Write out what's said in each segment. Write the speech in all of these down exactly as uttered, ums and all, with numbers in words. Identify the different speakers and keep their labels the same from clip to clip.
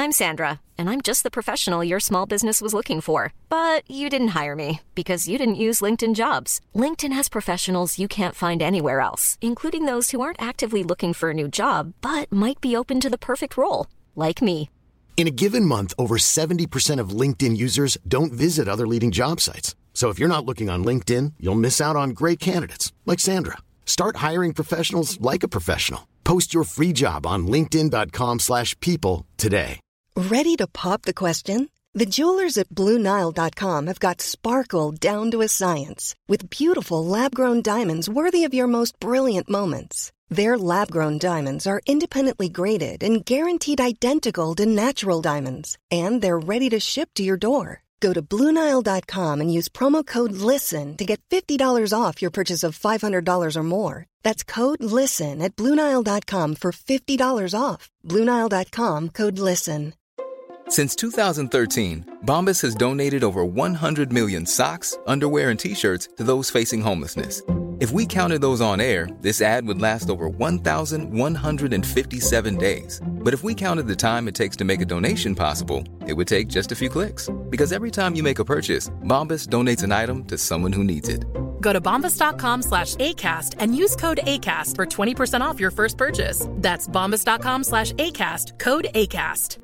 Speaker 1: I'm Sandra, and I'm just the professional your small business was looking for. But you didn't hire me because you didn't use LinkedIn Jobs. LinkedIn has professionals you can't find anywhere else, including those who aren't actively looking for a new job, but might be open to the perfect role, like me.
Speaker 2: In a given month, over seventy percent of LinkedIn users don't visit other leading job sites. So if you're not looking on LinkedIn, you'll miss out on great candidates like Sandra. Start hiring professionals like a professional. Post your free job on linkedin dot com slash people today.
Speaker 3: Ready to pop the question? The jewelers at Blue Nile dot com have got sparkle down to a science with beautiful lab-grown diamonds worthy of your most brilliant moments. Their lab-grown diamonds are independently graded and guaranteed identical to natural diamonds, and they're ready to ship to your door. Go to Blue Nile dot com and use promo code LISTEN to get fifty dollars off your purchase of five hundred dollars or more. That's code LISTEN at Blue Nile dot com for fifty dollars off. Blue Nile dot com, code LISTEN.
Speaker 4: Since two thousand thirteen, Bombas has donated over one hundred million socks, underwear, and T-shirts to those facing homelessness. If we counted those on air, this ad would last over one thousand one hundred fifty-seven days. But if we counted the time it takes to make a donation possible, it would take just a few clicks. Because every time you make a purchase, Bombas donates an item to someone who needs it.
Speaker 5: Go to bombas dot com slash ACAST and use code ACAST for twenty percent off your first purchase. That's bombas dot com slash ACAST, code ACAST.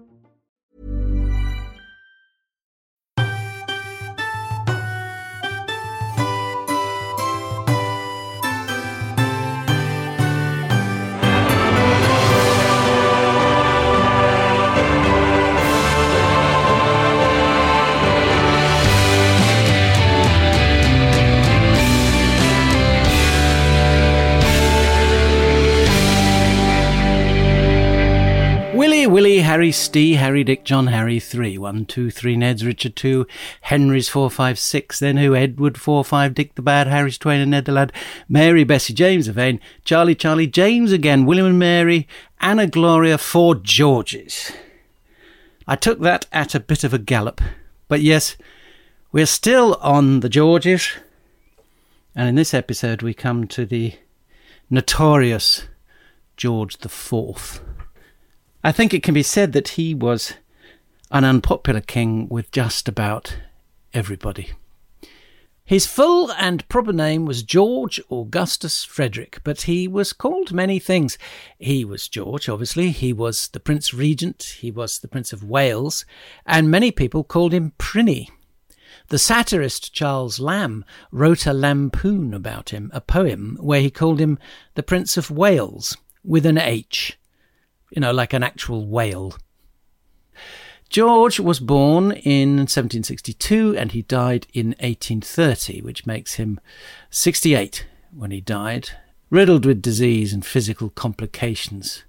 Speaker 6: Willie, Willie, Harry, Stee, Harry, Dick, John, Harry, three. One, two, three, Ned's, Richard, two. Henry's, four, five, six. Then who? Edward, four, five. Dick the Bad, Harry's, Twain, and Ned the Lad. Mary, Bessie, James, Yvain. Charlie, Charlie, James again. William and Mary. Anna, Gloria, four Georges. I took that at a bit of a gallop. But yes, we're still on the Georges. And in this episode, we come to the notorious George the Fourth. I think it can be said that he was an unpopular king with just about everybody. His full and proper name was George Augustus Frederick, but he was called many things. He was George, obviously. He was the Prince Regent. He was the Prince of Wales, and many people called him Prinny. The satirist Charles Lamb wrote a lampoon about him, a poem where he called him the Prince of Wales, with an H. You know, like an actual whale. George was born in seventeen sixty-two and he died in eighteen thirty, which makes him sixty-eight when he died, riddled with disease and physical complications.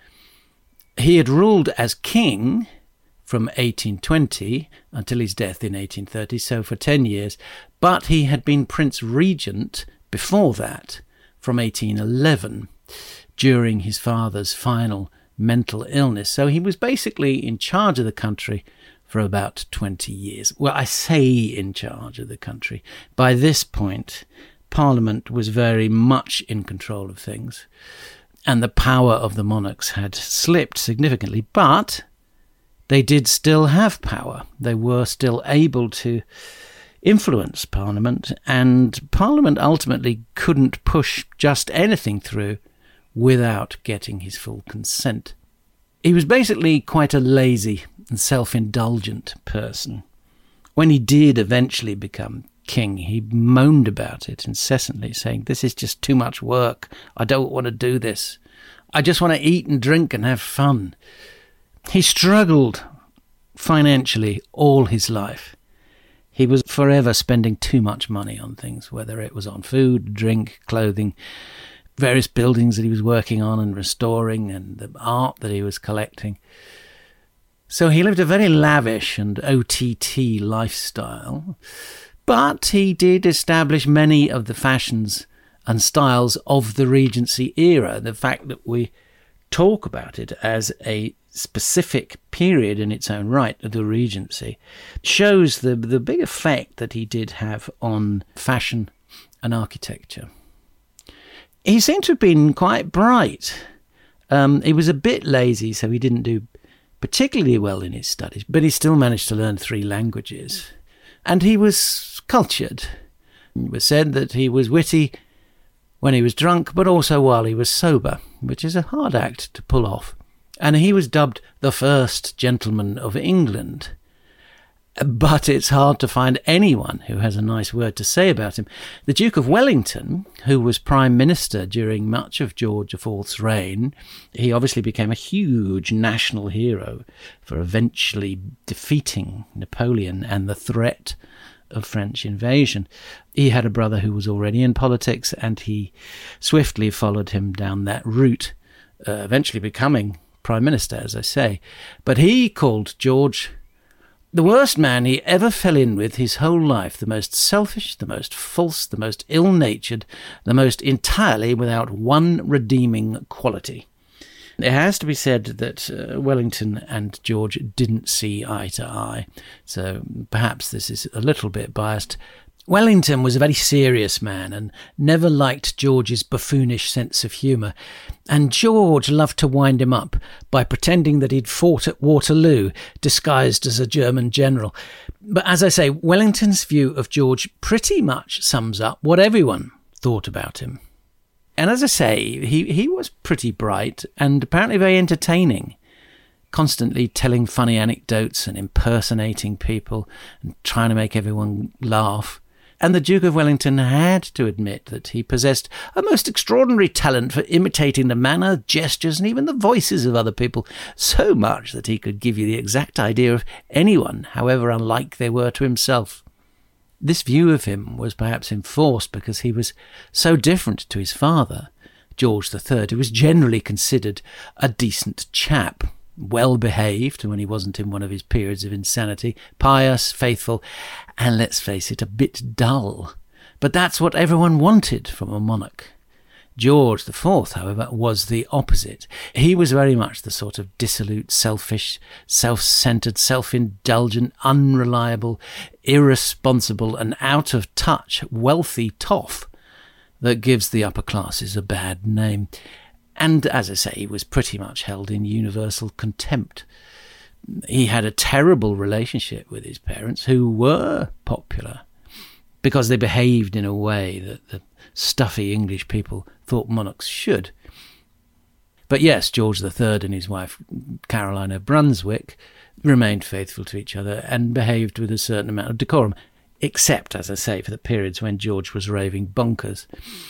Speaker 6: He had ruled as king from eighteen twenty until his death in eighteen thirty, so for ten years, but he had been Prince Regent before that, from eighteen eleven, during his father's final mental illness. So he was basically in charge of the country for about twenty years. Well, I say in charge of the country. By this point, Parliament was very much in control of things, and the power of the monarchs had slipped significantly, but they did still have power. They were still able to influence Parliament, and Parliament ultimately couldn't push just anything through without getting his full consent. He was basically quite a lazy and self-indulgent person. When he did eventually become king, he moaned about it incessantly, saying, "This is just too much work. I don't want to do this. I just want to eat and drink and have fun." He struggled financially all his life. He was forever spending too much money on things, whether it was on food, drink, clothing, various buildings that he was working on and restoring, and the art that he was collecting. So he lived a very lavish and O T T lifestyle, but he did establish many of the fashions and styles of the Regency era. The fact that we talk about it as a specific period in its own right, the Regency, shows the, the big effect that he did have on fashion and architecture. He seemed to have been quite bright. Um, he was a bit lazy, so he didn't do particularly well in his studies, but he still managed to learn three languages. And he was cultured. It was said that he was witty when he was drunk, but also while he was sober, which is a hard act to pull off. And he was dubbed the first gentleman of England. But it's hard to find anyone who has a nice word to say about him. The Duke of Wellington, who was Prime Minister during much of George the Fourth's reign, he obviously became a huge national hero for eventually defeating Napoleon and the threat of French invasion. He had a brother who was already in politics, and he swiftly followed him down that route, uh, eventually becoming Prime Minister, as I say. But he called George the worst man he ever fell in with his whole life, the most selfish, the most false, the most ill-natured, the most entirely without one redeeming quality. It has to be said that uh, Wellington and George didn't see eye to eye, so perhaps this is a little bit biased. Wellington was a very serious man and never liked George's buffoonish sense of humour, and George loved to wind him up by pretending that he'd fought at Waterloo, disguised as a German general. But as I say, Wellington's view of George pretty much sums up what everyone thought about him. And as I say, he, he was pretty bright and apparently very entertaining, constantly telling funny anecdotes and impersonating people and trying to make everyone laugh. And the Duke of Wellington had to admit that he possessed a most extraordinary talent for imitating the manner, gestures, and even the voices of other people, so much that he could give you the exact idea of anyone, however unlike they were to himself. This view of him was perhaps enforced because he was so different to his father, George the Third, who was generally considered a decent chap, well-behaved when he wasn't in one of his periods of insanity, pious, faithful, and let's face it, a bit dull. But that's what everyone wanted from a monarch. George the Fourth, however, was the opposite. He was very much the sort of dissolute, selfish, self-centred, self-indulgent, unreliable, irresponsible, and out-of-touch, wealthy toff that gives the upper classes a bad name. And, as I say, he was pretty much held in universal contempt. He had a terrible relationship with his parents, who were popular, because they behaved in a way that the stuffy English people thought monarchs should. But yes, George the Third and his wife, Caroline of Brunswick, remained faithful to each other and behaved with a certain amount of decorum, except, as I say, for the periods when George was raving bonkers.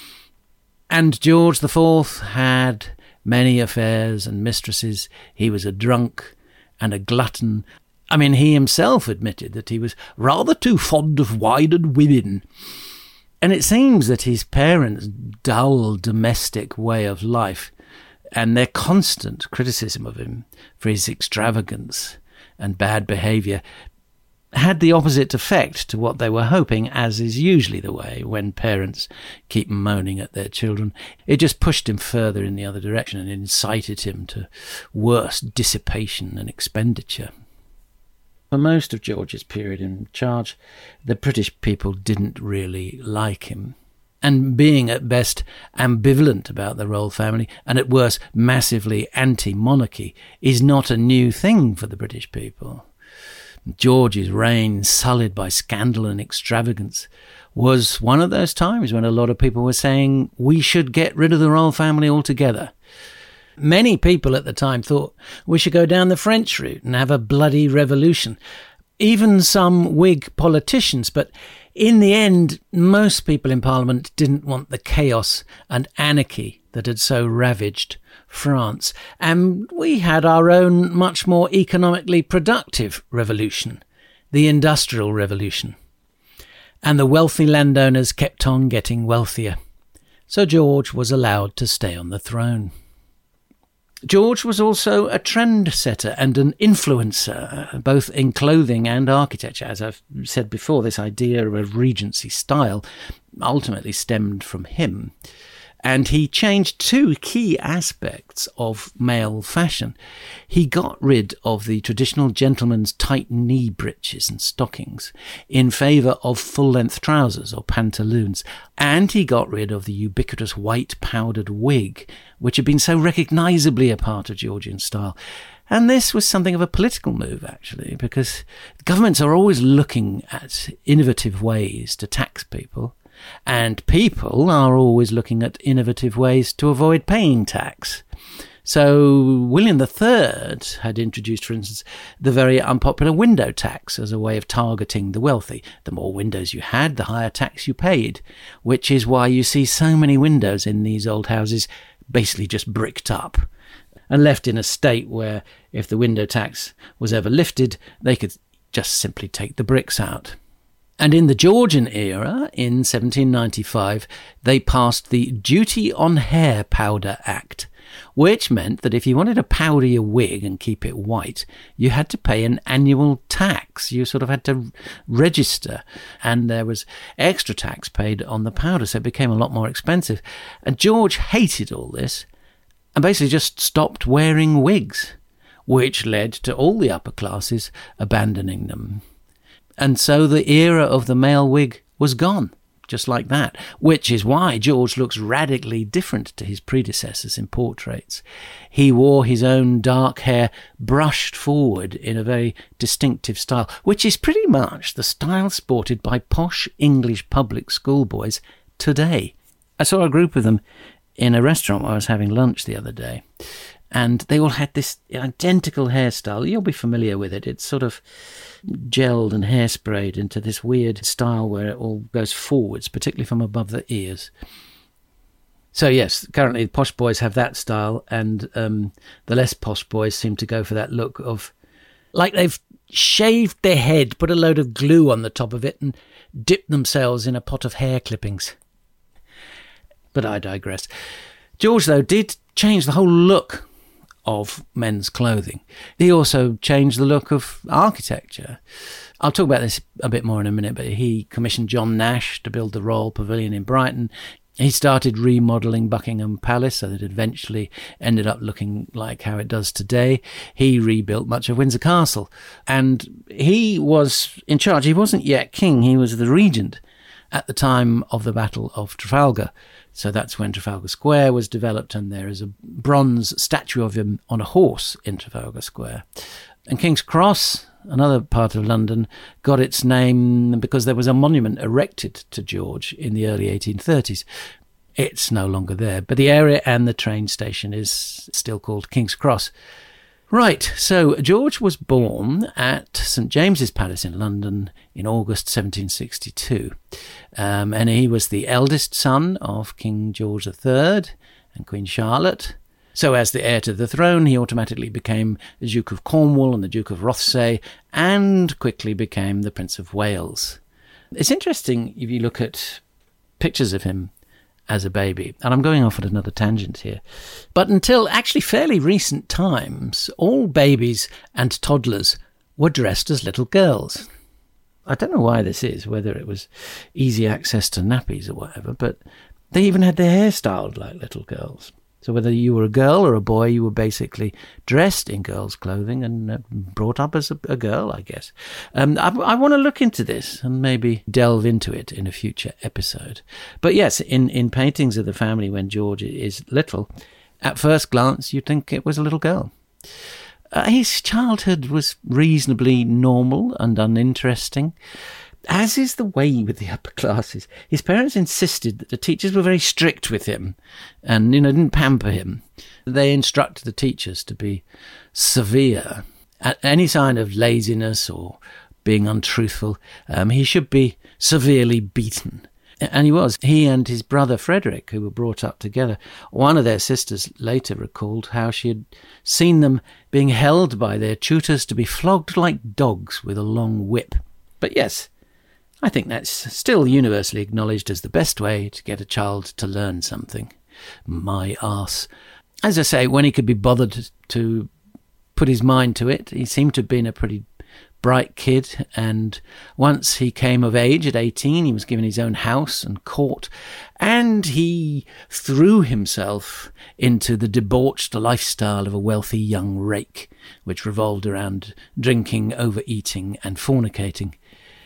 Speaker 6: And George the Fourth had many affairs and mistresses. He was a drunk and a glutton. I mean, he himself admitted that he was rather too fond of wine and women. And it seems that his parents' dull domestic way of life and their constant criticism of him for his extravagance and bad behaviour had the opposite effect to what they were hoping, as is usually the way when parents keep moaning at their children. It just pushed him further in the other direction and incited him to worse dissipation and expenditure. For most of George's period in charge, the British people didn't really like him. And being at best ambivalent about the royal family, and at worst massively anti-monarchy, is not a new thing for the British people. George's reign, sullied by scandal and extravagance, was one of those times when a lot of people were saying we should get rid of the royal family altogether. Many people at the time thought we should go down the French route and have a bloody revolution. Even some Whig politicians, but in the end, most people in Parliament didn't want the chaos and anarchy that had so ravaged France, and we had our own much more economically productive revolution, the Industrial Revolution. And the wealthy landowners kept on getting wealthier, so George was allowed to stay on the throne. George was also a trendsetter and an influencer, both in clothing and architecture. As I've said before, this idea of Regency style ultimately stemmed from him. And he changed two key aspects of male fashion. He got rid of the traditional gentleman's tight knee breeches and stockings in favour of full-length trousers or pantaloons. And he got rid of the ubiquitous white powdered wig, which had been so recognisably a part of Georgian style. And this was something of a political move, actually, because governments are always looking at innovative ways to tax people, and people are always looking at innovative ways to avoid paying tax. So William the Third had introduced, for instance, the very unpopular window tax as a way of targeting the wealthy. The more windows you had, the higher tax you paid, which is why you see so many windows in these old houses basically just bricked up and left in a state where if the window tax was ever lifted, they could just simply take the bricks out. And in the Georgian era, in seventeen ninety-five, they passed the Duty on Hair Powder Act, which meant that if you wanted to powder your wig and keep it white, you had to pay an annual tax. You sort of had to register, and there was extra tax paid on the powder, so it became a lot more expensive. And George hated all this and basically just stopped wearing wigs, which led to all the upper classes abandoning them. And so the era of the male wig was gone, just like that, which is why George looks radically different to his predecessors in portraits. He wore his own dark hair brushed forward in a very distinctive style, which is pretty much the style sported by posh English public school boys today. I saw a group of them in a restaurant where I was having lunch the other day, and they all had this identical hairstyle. You'll be familiar with it. It's sort of gelled and hairsprayed into this weird style where it all goes forwards, particularly from above the ears. So yes, currently the posh boys have that style, and um, the less posh boys seem to go for that look of like they've shaved their head, put a load of glue on the top of it, and dipped themselves in a pot of hair clippings. But I digress. George, though, did change the whole look of men's clothing. He also changed the look of architecture. I'll talk about this a bit more in a minute, but he commissioned John Nash to build the Royal Pavilion in Brighton. He started remodelling Buckingham Palace so that it eventually ended up looking like how it does today. He rebuilt much of Windsor Castle, and he was in charge. He wasn't yet king, he was the regent at the time of the Battle of Trafalgar. So that's when Trafalgar Square was developed, and there is a bronze statue of him on a horse in Trafalgar Square. And King's Cross, another part of London, got its name because there was a monument erected to George in the early eighteen thirties. It's no longer there, but the area and the train station is still called King's Cross. Right, so George was born at St James's Palace in London in August seventeen sixty-two, um, and he was the eldest son of King George the Third and Queen Charlotte. So as the heir to the throne, he automatically became the Duke of Cornwall and the Duke of Rothesay, and quickly became the Prince of Wales. It's interesting if you look at pictures of him as a baby, and I'm going off at another tangent here, but until actually fairly recent times, all babies and toddlers were dressed as little girls. I don't know why this is, whether it was easy access to nappies or whatever, but they even had their hair styled like little girls. So whether you were a girl or a boy, you were basically dressed in girls' clothing and uh, brought up as a, a girl, I guess. Um, I, I want to look into this and maybe delve into it in a future episode. But yes, in, in paintings of the family when George is little, at first glance, you'd think it was a little girl. Uh, his childhood was reasonably normal and uninteresting. As is the way with the upper classes, his parents insisted that the teachers were very strict with him and, you know, didn't pamper him. They instructed the teachers to be severe. At any sign of laziness or being untruthful, um, he should be severely beaten. And he was. He and his brother Frederick, who were brought up together, one of their sisters later recalled how she had seen them being held by their tutors to be flogged like dogs with a long whip. But yes, I think that's still universally acknowledged as the best way to get a child to learn something. My arse. As I say, when he could be bothered to put his mind to it, he seemed to have been a pretty bright kid, and once he came of age at eighteen, he was given his own house and court, and he threw himself into the debauched lifestyle of a wealthy young rake, which revolved around drinking, overeating, and fornicating.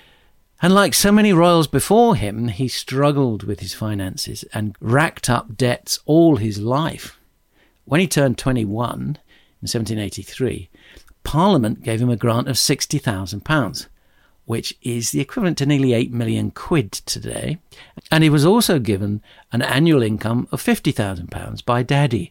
Speaker 6: And like so many royals before him, he struggled with his finances and racked up debts all his life. When he turned twenty-one, in seventeen eighty-three, Parliament gave him a grant of sixty thousand pounds, which is the equivalent to nearly eight million quid today. And he was also given an annual income of fifty thousand pounds by Daddy.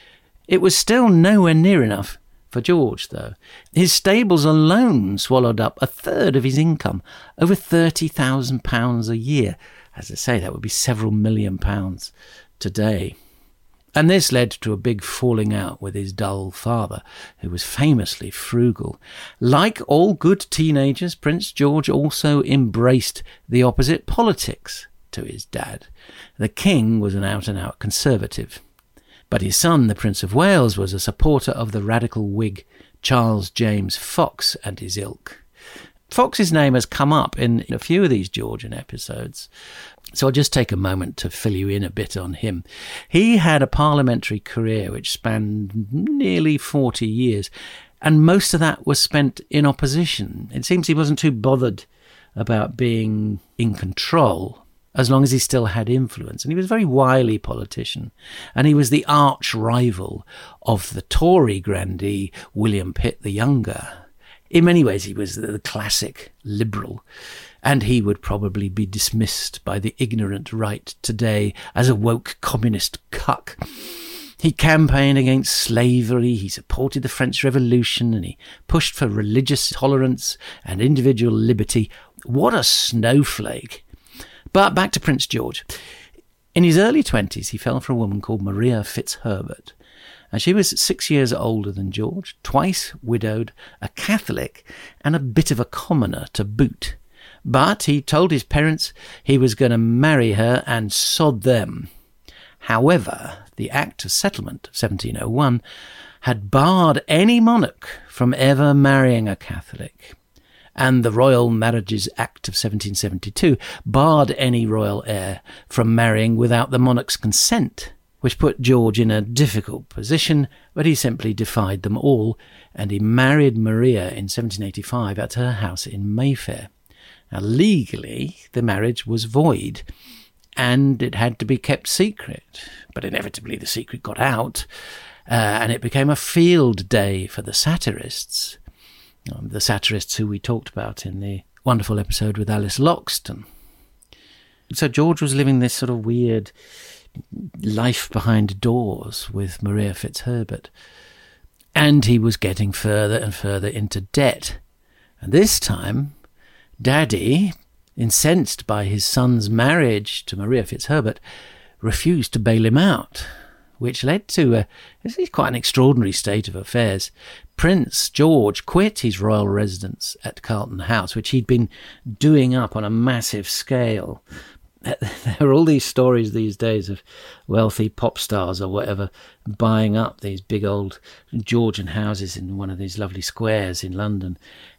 Speaker 6: It was still nowhere near enough for George, though. His stables alone swallowed up a third of his income, over thirty thousand pounds a year. As I say, that would be several million pounds today. And this led to a big falling out with his dull father, who was famously frugal. Like all good teenagers, Prince George also embraced the opposite politics to his dad. The king was an out-and-out conservative, but his son, the Prince of Wales, was a supporter of the radical Whig Charles James Fox and his ilk. Fox's name has come up in a few of these Georgian episodes, so I'll just take a moment to fill you in a bit on him. He had a parliamentary career which spanned nearly forty years, and most of that was spent in opposition. It seems he wasn't too bothered about being in control as long as he still had influence. And he was a very wily politician, and he was the arch rival of the Tory grandee William Pitt the Younger. In many ways, he was the classic liberal, and he would probably be dismissed by the ignorant right today as a woke communist cuck. He campaigned against slavery, he supported the French Revolution, and he pushed for religious tolerance and individual liberty. What a snowflake! But back to Prince George. In his early twenties, he fell for a woman called Maria Fitzherbert. And she was six years older than George, twice widowed, a Catholic, and a bit of a commoner to boot. But he told his parents he was going to marry her and sod them. However, the Act of Settlement of seventeen oh one had barred any monarch from ever marrying a Catholic. And the Royal Marriages Act of seventeen seventy-two barred any royal heir from marrying without the monarch's consent, which put George in a difficult position, but he simply defied them all, and he married Maria in seventeen eighty-five at her house in Mayfair. Now, legally, the marriage was void, and it had to be kept secret, but inevitably the secret got out, uh, and it became a field day for the satirists, um, the satirists who we talked about in the wonderful episode with Alice Loxton. So George was living this sort of weird life behind doors with Maria Fitzherbert, and he was getting further and further into debt. And this time, Daddy, incensed by his son's marriage to Maria Fitzherbert, refused to bail him out, which led to a, this is quite an extraordinary state of affairs. Prince George quit his royal residence at Carlton House, which he'd been doing up on a massive scale. There are all these stories these days of wealthy pop stars or whatever buying up these big old Georgian houses in one of these lovely squares in London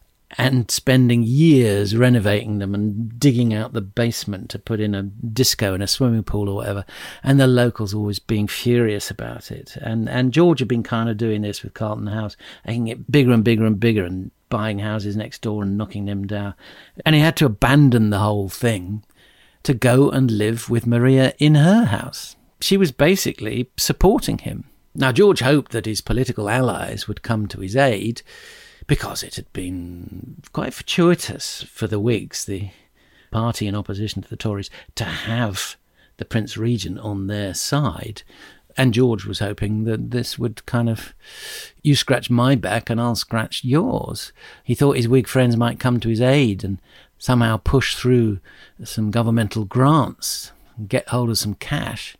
Speaker 6: and spending years renovating them and digging out the basement to put in a disco and a swimming pool or whatever, and the locals always being furious about it. And and George had been kind of doing this with Carlton House, making it bigger and bigger and bigger and buying houses next door and knocking them down. And he had to abandon the whole thing to go and live with Maria in her house. She was basically supporting him. Now, George hoped that his political allies would come to his aid, because it had been quite fortuitous for the Whigs, the party in opposition to the Tories, to have the Prince Regent on their side. And George was hoping that this would kind of, you scratch my back and I'll scratch yours. He thought his Whig friends might come to his aid and somehow push through some governmental grants and get hold of some cash.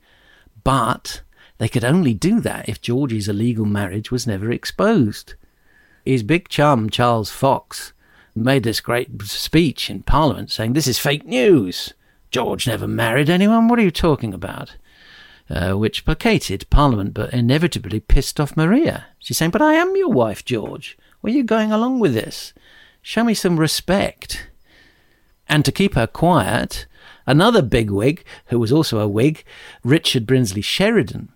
Speaker 6: But they could only do that if George's illegal marriage was never exposed. His big chum, Charles Fox, made this great speech in Parliament saying, "This is fake news. George never married anyone. What are you talking about?" Uh, which placated Parliament, but inevitably pissed off Maria. She's saying, "But I am your wife, George. Why are you going along with this? Show me some respect." And to keep her quiet, another big Whig, who was also a Whig, Richard Brinsley Sheridan.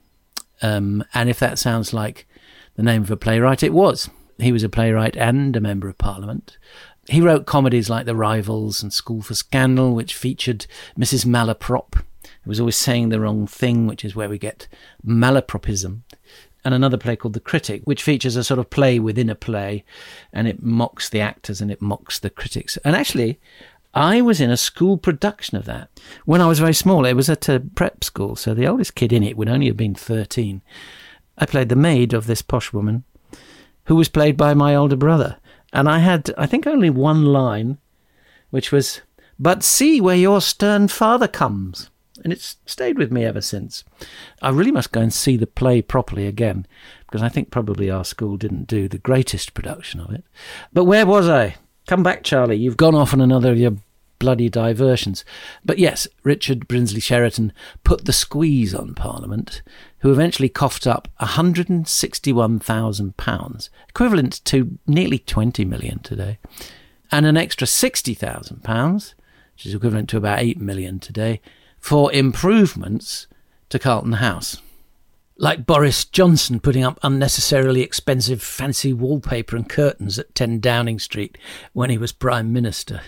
Speaker 6: Um, and if that sounds like the name of a playwright, it was. He was a playwright and a member of Parliament. He wrote comedies like The Rivals and School for Scandal, which featured Missus Malaprop, who was always saying the wrong thing, which is where we get malapropism. and another play called The Critic, which features a sort of play within a play, and it mocks the actors and it mocks the critics. And actually, I was in a school production of that when I was very small. It was at a prep school, so the oldest kid in it would only have been thirteen. I played the maid of this posh woman, who was played by my older brother. And I had, I think, only one line, which was, "But see where your stern father comes." And it's stayed with me ever since. I really must go and see the play properly again, because I think probably our school didn't do the greatest production of it. But where was I? Come back, Charlie. You've gone off on another of your bloody diversions. But yes, Richard Brinsley Sheraton put the squeeze on Parliament, who eventually coughed up one hundred sixty-one thousand pounds, equivalent to nearly twenty million today, and an extra sixty thousand pounds, which is equivalent to about eight million today, for improvements to Carlton House. Like Boris Johnson putting up unnecessarily expensive fancy wallpaper and curtains at ten Downing Street when he was Prime Minister.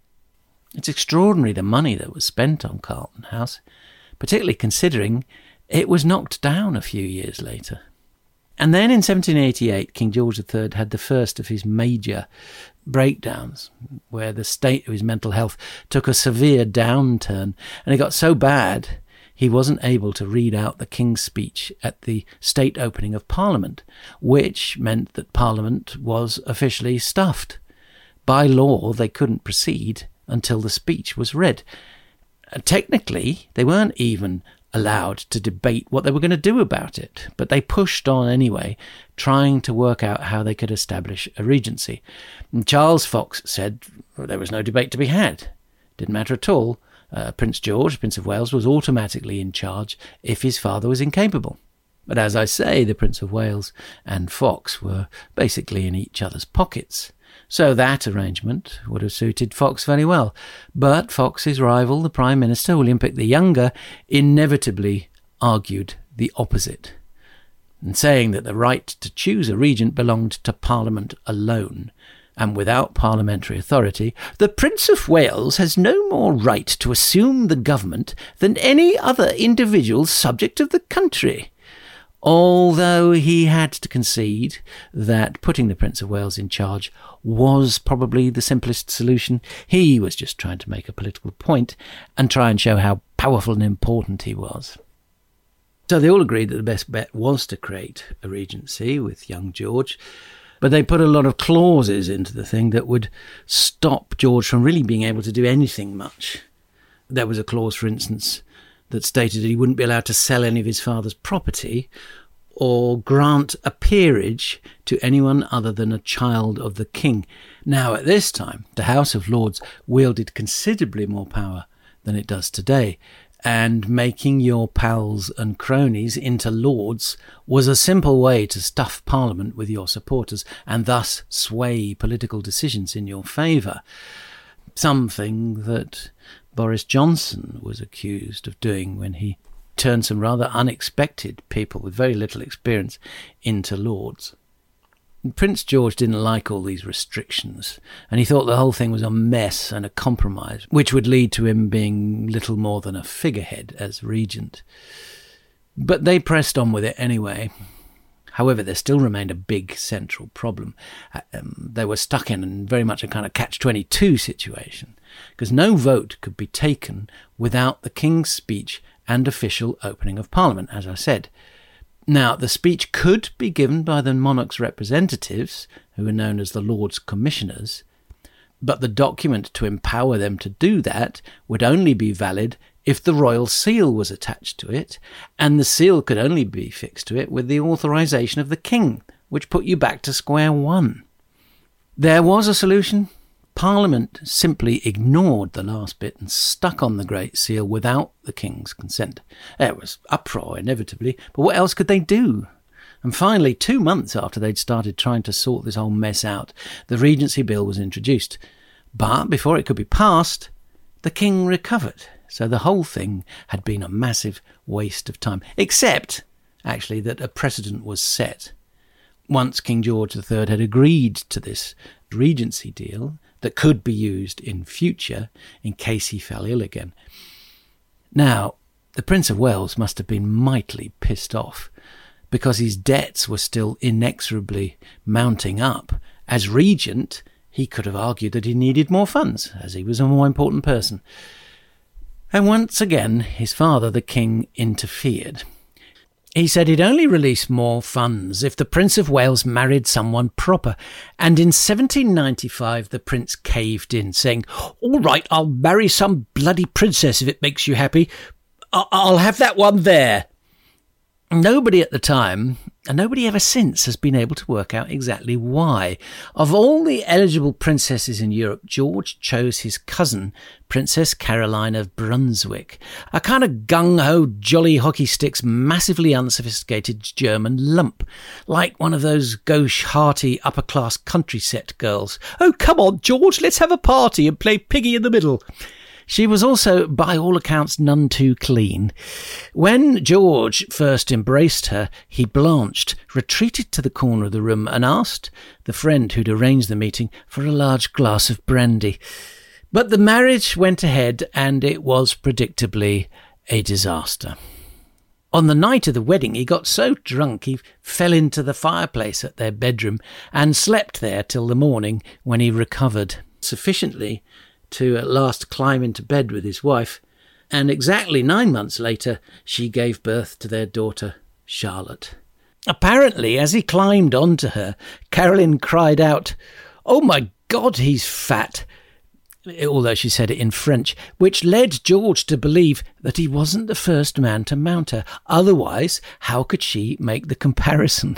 Speaker 6: It's extraordinary the money that was spent on Carlton House, particularly considering it was knocked down a few years later. And then in seventeen eighty-eight, King George the Third had the first of his major breakdowns, where the state of his mental health took a severe downturn, and it got so bad he wasn't able to read out the King's speech at the state opening of Parliament, which meant that Parliament was officially stuffed. By law, they couldn't proceed until the speech was read. Technically, they weren't even allowed to debate what they were going to do about it, but they pushed on anyway, trying to work out how they could establish a regency. And Charles Fox said well, there was no debate to be had. Didn't matter at all. Uh, Prince George, Prince of Wales, was automatically in charge if his father was incapable. But as I say, the Prince of Wales and Fox were basically in each other's pockets. So that arrangement would have suited Fox very well. But Fox's rival, the Prime Minister, William Pitt the Younger, inevitably argued the opposite, and saying that the right to choose a regent belonged to Parliament alone, and without parliamentary authority, the Prince of Wales has no more right to assume the government than any other individual subject of the country. Although he had to concede that putting the Prince of Wales in charge was probably the simplest solution. He was just trying to make a political point and try and show how powerful and important he was. So they all agreed that the best bet was to create a regency with young George, but they put a lot of clauses into the thing that would stop George from really being able to do anything much. There was a clause, for instance, that stated that he wouldn't be allowed to sell any of his father's property or grant a peerage to anyone other than a child of the king. Now, at this time, the House of Lords wielded considerably more power than it does today, and making your pals and cronies into lords was a simple way to stuff Parliament with your supporters and thus sway political decisions in your favour. Something that Boris Johnson was accused of doing when he turned some rather unexpected people with very little experience into lords. Prince George didn't like all these restrictions, and he thought the whole thing was a mess and a compromise, which would lead to him being little more than a figurehead as regent. But they pressed on with it anyway. However, there still remained a big central problem. Um, they were stuck in very much a kind of catch twenty-two situation, because no vote could be taken without the King's speech and official opening of Parliament, as I said. Now, the speech could be given by the monarch's representatives, who were known as the Lords Commissioners, but the document to empower them to do that would only be valid if the royal seal was attached to it, and the seal could only be fixed to it with the authorisation of the king, which put you back to square one. There was a solution. Parliament simply ignored the last bit and stuck on the Great Seal without the king's consent. There was uproar, inevitably, but what else could they do? And finally, two months after they'd started trying to sort this whole mess out, the Regency Bill was introduced. But before it could be passed, the king recovered. So the whole thing had been a massive waste of time, except, actually, that a precedent was set. Once King George the Third had agreed to this regency deal that could be used in future in case he fell ill again. Now, the Prince of Wales must have been mightily pissed off, because his debts were still inexorably mounting up. As regent, he could have argued that he needed more funds, as he was a more important person. And once again, his father, the king, interfered. He said he'd only release more funds if the Prince of Wales married someone proper. And in seventeen ninety-five, the prince caved in, saying, "All right, I'll marry some bloody princess if it makes you happy. I- I'll have that one there." Nobody at the time, and nobody ever since, has been able to work out exactly why. Of all the eligible princesses in Europe, George chose his cousin, Princess Caroline of Brunswick, a kind of gung-ho, jolly hockey sticks, massively unsophisticated German lump, like one of those gauche, hearty, upper-class country set girls. "Oh, come on, George, let's have a party and play piggy in the middle." She was also, by all accounts, none too clean. When George first embraced her, he blanched, retreated to the corner of the room and asked the friend who'd arranged the meeting for a large glass of brandy. But the marriage went ahead, and it was predictably a disaster. On the night of the wedding, he got so drunk he fell into the fireplace at their bedroom and slept there till the morning, when he recovered sufficiently to at last climb into bed with his wife, and exactly nine months later she gave birth to their daughter, Charlotte. Apparently, as he climbed onto her, Caroline cried out, "Oh my God, he's fat," although she said it in French, which led George to believe that he wasn't the first man to mount her. Otherwise, how could she make the comparison?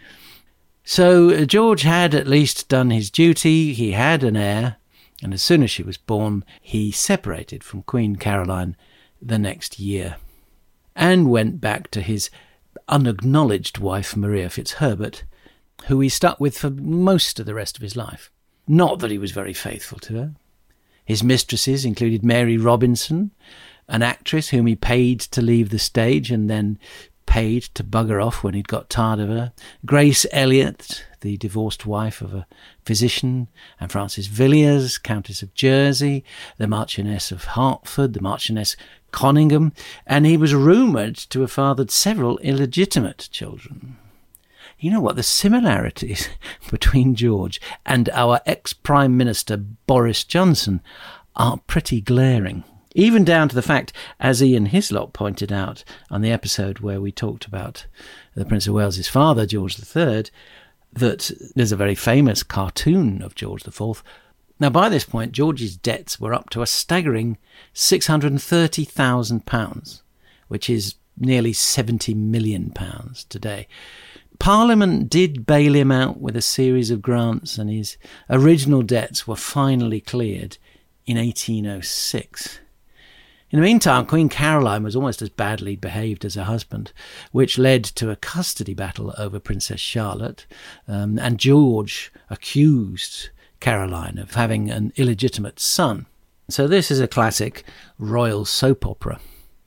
Speaker 6: So George had at least done his duty. He had an heir. And as soon as she was born, he separated from Queen Caroline the next year and went back to his unacknowledged wife, Maria Fitzherbert, who he stuck with for most of the rest of his life. Not that he was very faithful to her. His mistresses included Mary Robinson, an actress whom he paid to leave the stage and then paid to bugger off when he'd got tired of her, Grace Elliott, the divorced wife of a physician, and Frances Villiers, Countess of Jersey, the Marchioness of Hertford, the Marchioness Conyngham, and he was rumoured to have fathered several illegitimate children. You know what? The similarities between George and our ex-Prime Minister Boris Johnson are pretty glaring. Even down to the fact, as Ian Hislop pointed out on the episode where we talked about the Prince of Wales's father, George the Third, that there's a very famous cartoon of George the Fourth. Now, by this point, George's debts were up to a staggering six hundred thirty thousand pounds, which is nearly seventy million pounds today. Parliament did bail him out with a series of grants, and his original debts were finally cleared in eighteen oh six. In the meantime, Queen Caroline was almost as badly behaved as her husband, which led to a custody battle over Princess Charlotte, um, and George accused Caroline of having an illegitimate son. So this is a classic royal soap opera.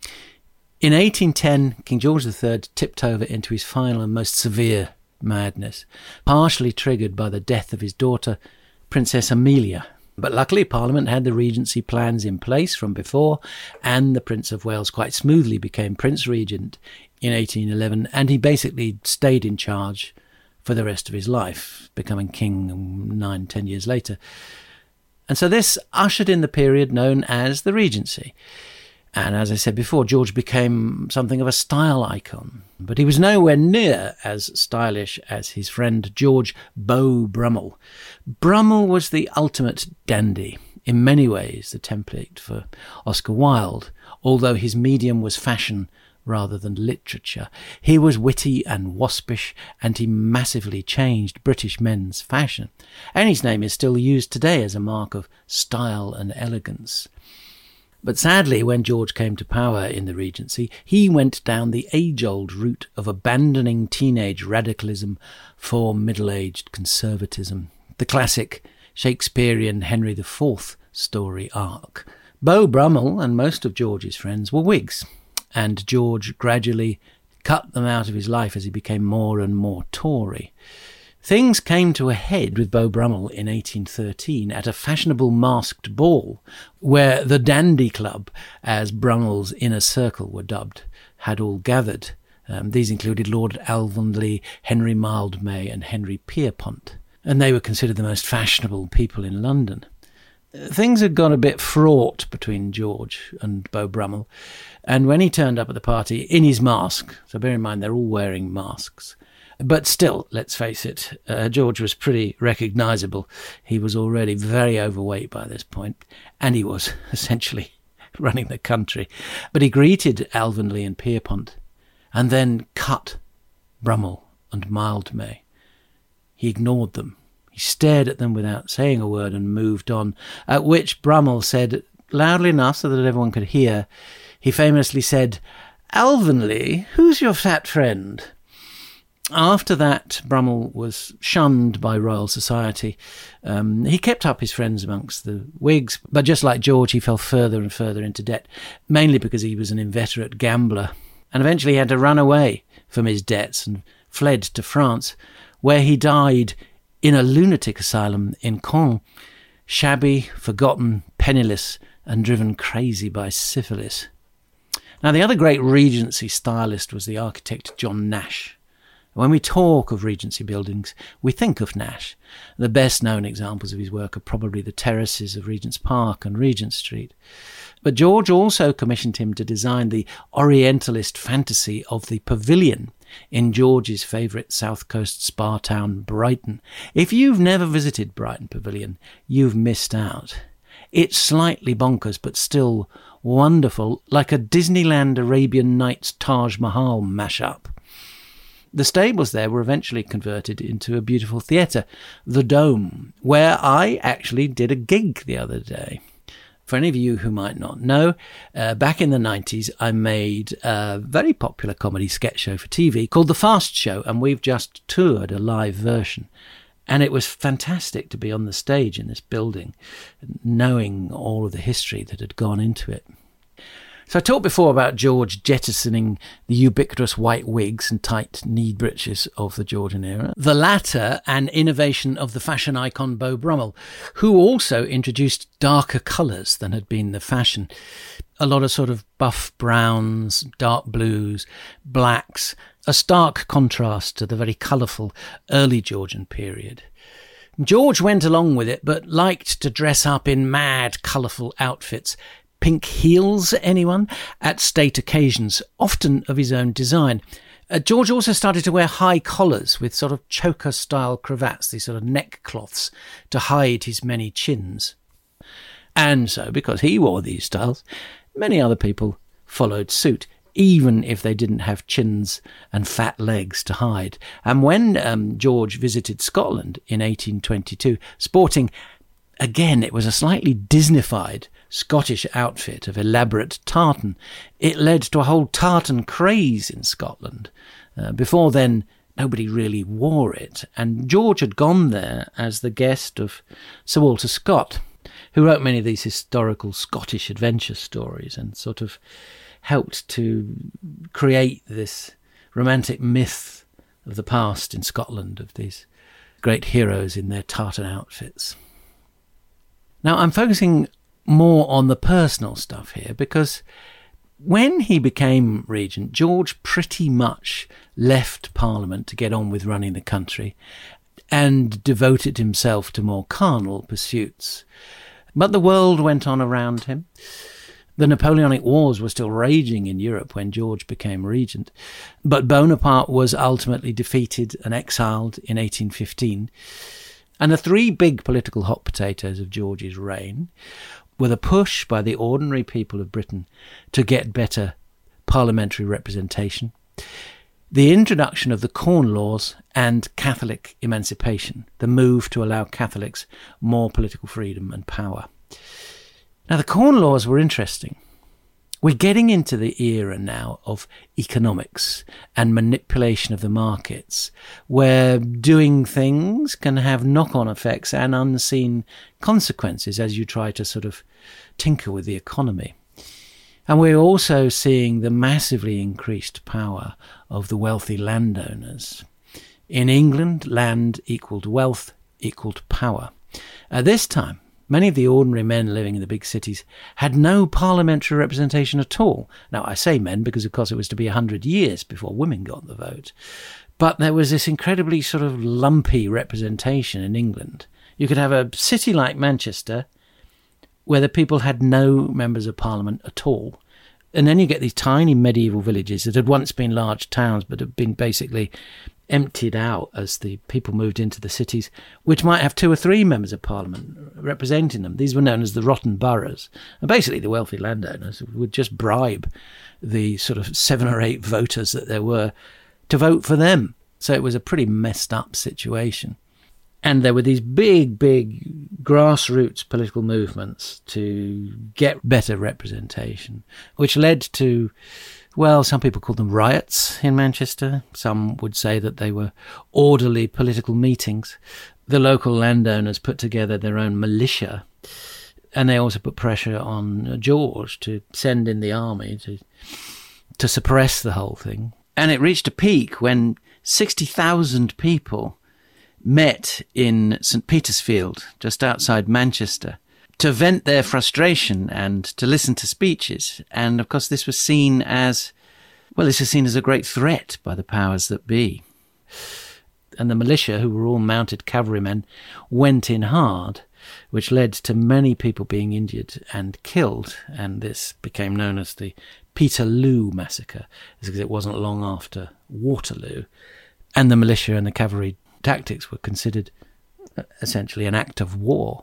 Speaker 6: In eighteen ten, King George the Third tipped over into his final and most severe madness, partially triggered by the death of his daughter, Princess Amelia. But luckily, Parliament had the regency plans in place from before, and the Prince of Wales quite smoothly became Prince Regent in eighteen eleven, and he basically stayed in charge for the rest of his life, becoming king nine, ten years later. And so this ushered in the period known as the Regency. And as I said before, George became something of a style icon. But he was nowhere near as stylish as his friend George Beau Brummell. Brummell was the ultimate dandy, in many ways the template for Oscar Wilde, although his medium was fashion rather than literature. He was witty and waspish, and he massively changed British men's fashion. And his name is still used today as a mark of style and elegance. But sadly, when George came to power in the Regency, he went down the age-old route of abandoning teenage radicalism for middle-aged conservatism. The classic Shakespearean Henry the Fourth story arc. Beau Brummell and most of George's friends were Whigs, and George gradually cut them out of his life as he became more and more Tory. Things came to a head with Beau Brummell in eighteen thirteen at a fashionable masked ball where the Dandy Club, as Brummell's inner circle were dubbed, had all gathered. Um, these included Lord Alvanley, Henry Mildmay and Henry Pierpont, and they were considered the most fashionable people in London. Things had got a bit fraught between George and Beau Brummell, and when he turned up at the party in his mask, so bear in mind they're all wearing masks, but still, let's face it, uh, George was pretty recognisable. He was already very overweight by this point, and he was essentially running the country. But he greeted Alvanley and Pierpont, and then cut Brummell and Mildmay. He ignored them. He stared at them without saying a word and moved on, at which Brummell said, loudly enough so that everyone could hear, he famously said, "Alvanley, who's your fat friend?" After that, Brummell was shunned by Royal Society. Um, he kept up his friends amongst the Whigs, but just like George, he fell further and further into debt, mainly because he was an inveterate gambler, and eventually had to run away from his debts and fled to France, where he died in a lunatic asylum in Caen, shabby, forgotten, penniless, and driven crazy by syphilis. Now, the other great Regency stylist was the architect John Nash. When we talk of Regency buildings, we think of Nash. The best known examples of his work are probably the terraces of Regent's Park and Regent Street. But George also commissioned him to design the Orientalist fantasy of the Pavilion in George's favourite South Coast spa town, Brighton. If you've never visited Brighton Pavilion, you've missed out. It's slightly bonkers, but still wonderful, like a Disneyland Arabian Nights Taj Mahal mashup. The stables there were eventually converted into a beautiful theatre, the Dome, where I actually did a gig the other day. For any of you who might not know, uh, back in the nineties, I made a very popular comedy sketch show for T V called The Fast Show, and we've just toured a live version. And it was fantastic to be on the stage in this building, knowing all of the history that had gone into it. So I talked before about George jettisoning the ubiquitous white wigs and tight knee breeches of the Georgian era. The latter, an innovation of the fashion icon Beau Brummell, who also introduced darker colours than had been the fashion. A lot of sort of buff browns, dark blues, blacks, a stark contrast to the very colourful early Georgian period. George went along with it, but liked to dress up in mad, colourful outfits. Pink heels, anyone? At state occasions, often of his own design. Uh, George also started to wear high collars with sort of choker-style cravats, these sort of neckcloths, to hide his many chins. And so, because he wore these styles, many other people followed suit, even if they didn't have chins and fat legs to hide. And when um, George visited Scotland in eighteen twenty-two, sporting, again, it was a slightly Disneyfied Scottish outfit of elaborate tartan, it led to a whole tartan craze in Scotland. Uh, before then, nobody really wore it, and George had gone there as the guest of Sir Walter Scott, who wrote many of these historical Scottish adventure stories and sort of helped to create this romantic myth of the past in Scotland, of these great heroes in their tartan outfits. Now, I'm focusing more on the personal stuff here because when he became regent, George pretty much left Parliament to get on with running the country and devoted himself to more carnal pursuits. But the world went on around him. The Napoleonic Wars were still raging in Europe when George became regent, but Bonaparte was ultimately defeated and exiled in eighteen fifteen. And the three big political hot potatoes of George's reign were the push by the ordinary people of Britain to get better parliamentary representation, the introduction of the Corn Laws, and Catholic emancipation, the move to allow Catholics more political freedom and power. Now, the Corn Laws were interesting. We're getting into the era now of economics and manipulation of the markets, where doing things can have knock-on effects and unseen consequences as you try to sort of tinker with the economy. And we're also seeing the massively increased power of the wealthy landowners. In England, land equaled wealth equaled power. At this time, Many of the ordinary men living in the big cities had no parliamentary representation at all. Now, I say men because, of course, it was to be one hundred years before women got the vote. But there was this incredibly sort of lumpy representation in England. You could have a city like Manchester where the people had no members of parliament at all. And then you get these tiny medieval villages that had once been large towns but had been basically emptied out as the people moved into the cities, which might have two or three members of parliament representing them. These were known as the rotten boroughs. And basically the wealthy landowners would just bribe the sort of seven or eight voters that there were to vote for them. So it was a pretty messed up situation. And there were these big, big grassroots political movements to get better representation, which led to, well, some people called them riots in Manchester. Some would say that they were orderly political meetings. The local landowners put together their own militia, and they also put pressure on George to send in the army to to suppress the whole thing. And it reached a peak when sixty thousand people met in St Petersfield, just outside Manchester, to vent their frustration and to listen to speeches. And of course this was seen as, well, this was seen as a great threat by the powers that be. And the militia, who were all mounted cavalrymen, went in hard, which led to many people being injured and killed. And this became known as the Peterloo Massacre, because it wasn't long after Waterloo. And the militia and the cavalry tactics were considered essentially an act of war.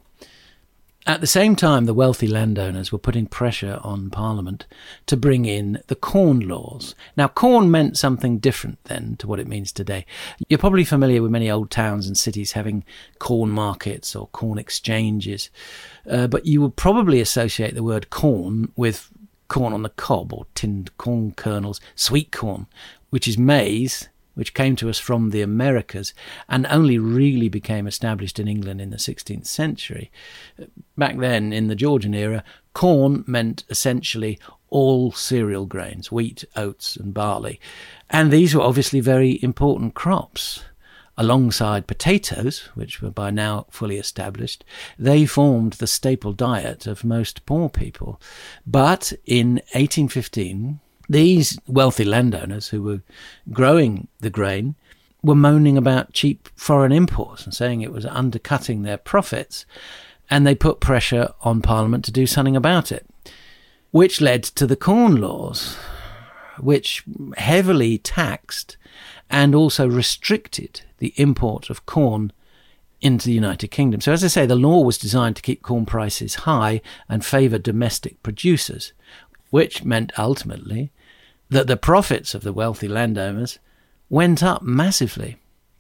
Speaker 6: At the same time, the wealthy landowners were putting pressure on Parliament to bring in the Corn Laws. Now, corn meant something different then to what it means today. You're probably familiar with many old towns and cities having corn markets or corn exchanges, uh, but you would probably associate the word corn with corn on the cob or tinned corn kernels, sweet corn, which is maize, which came to us from the Americas and only really became established in England in the sixteenth century. Back then, in the Georgian era, corn meant essentially all cereal grains, wheat, oats and barley. And these were obviously very important crops. Alongside potatoes, which were by now fully established, they formed the staple diet of most poor people. But in eighteen fifteen... these wealthy landowners who were growing the grain were moaning about cheap foreign imports and saying it was undercutting their profits, and they put pressure on Parliament to do something about it, which led to the Corn Laws, which heavily taxed and also restricted the import of corn into the United Kingdom. So as I say, the law was designed to keep corn prices high and favour domestic producers, which meant ultimately that the profits of the wealthy landowners went up massively.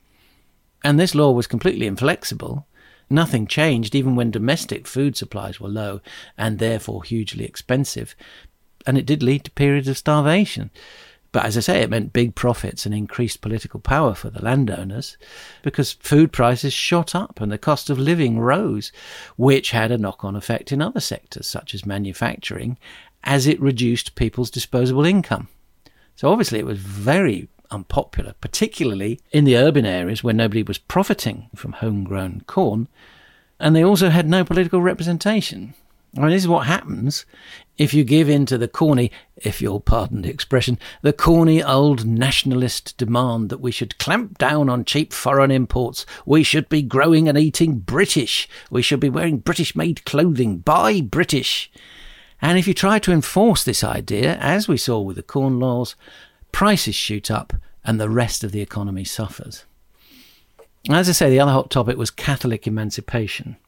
Speaker 6: And this law was completely inflexible. Nothing changed even when domestic food supplies were low and therefore hugely expensive. And it did lead to periods of starvation. But as I say, it meant big profits and increased political power for the landowners because food prices shot up and the cost of living rose, which had a knock-on effect in other sectors such as manufacturing, as it reduced people's disposable income. So obviously it was very unpopular, particularly in the urban areas where nobody was profiting from homegrown corn, and they also had no political representation. I mean, this is what happens if you give in to the corny, if you'll pardon the expression, the corny old nationalist demand that we should clamp down on cheap foreign imports, we should be growing and eating British, we should be wearing British-made clothing, buy British. And if you try to enforce this idea, as we saw with the Corn Laws, prices shoot up and the rest of the economy suffers. As I say, the other hot topic was Catholic emancipation.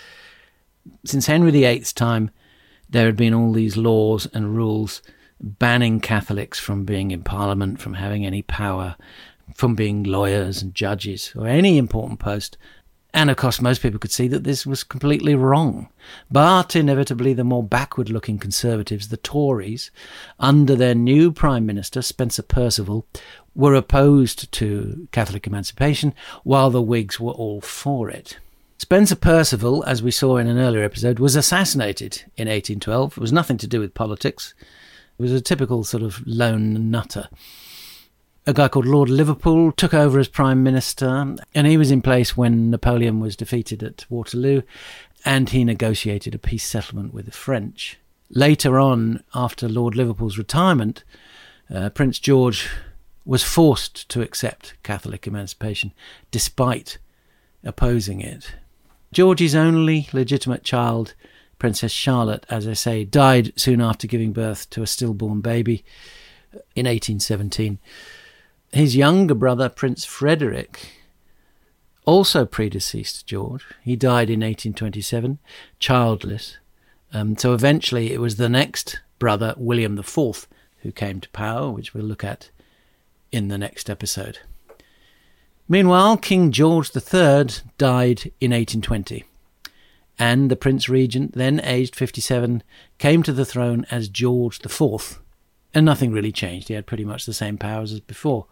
Speaker 6: Since Henry the Eighth's time, there had been all these laws and rules banning Catholics from being in Parliament, from having any power, from being lawyers and judges or any important post. And of course, most people could see that this was completely wrong. But inevitably, the more backward-looking Conservatives, the Tories, under their new Prime Minister, Spencer Perceval, were opposed to Catholic emancipation, while the Whigs were all for it. Spencer Perceval, as we saw in an earlier episode, was assassinated in eighteen twelve. It was nothing to do with politics. It was a typical sort of lone nutter. A guy called Lord Liverpool took over as Prime Minister, and he was in place when Napoleon was defeated at Waterloo. and he negotiated a peace settlement with the French. Later on, after Lord Liverpool's retirement, uh, Prince George was forced to accept Catholic emancipation, despite opposing it. George's only legitimate child, Princess Charlotte, as I say, died soon after giving birth to a stillborn baby in eighteen seventeen. His younger brother, Prince Frederick, also predeceased George. He died in eighteen twenty-seven, childless. Um, so eventually it was the next brother, William the Fourth, who came to power, which we'll look at in the next episode. Meanwhile, King George the Third died in eighteen twenty, and the Prince Regent, then aged fifty-seven, came to the throne as George the Fourth, and nothing really changed. He had pretty much the same powers as before.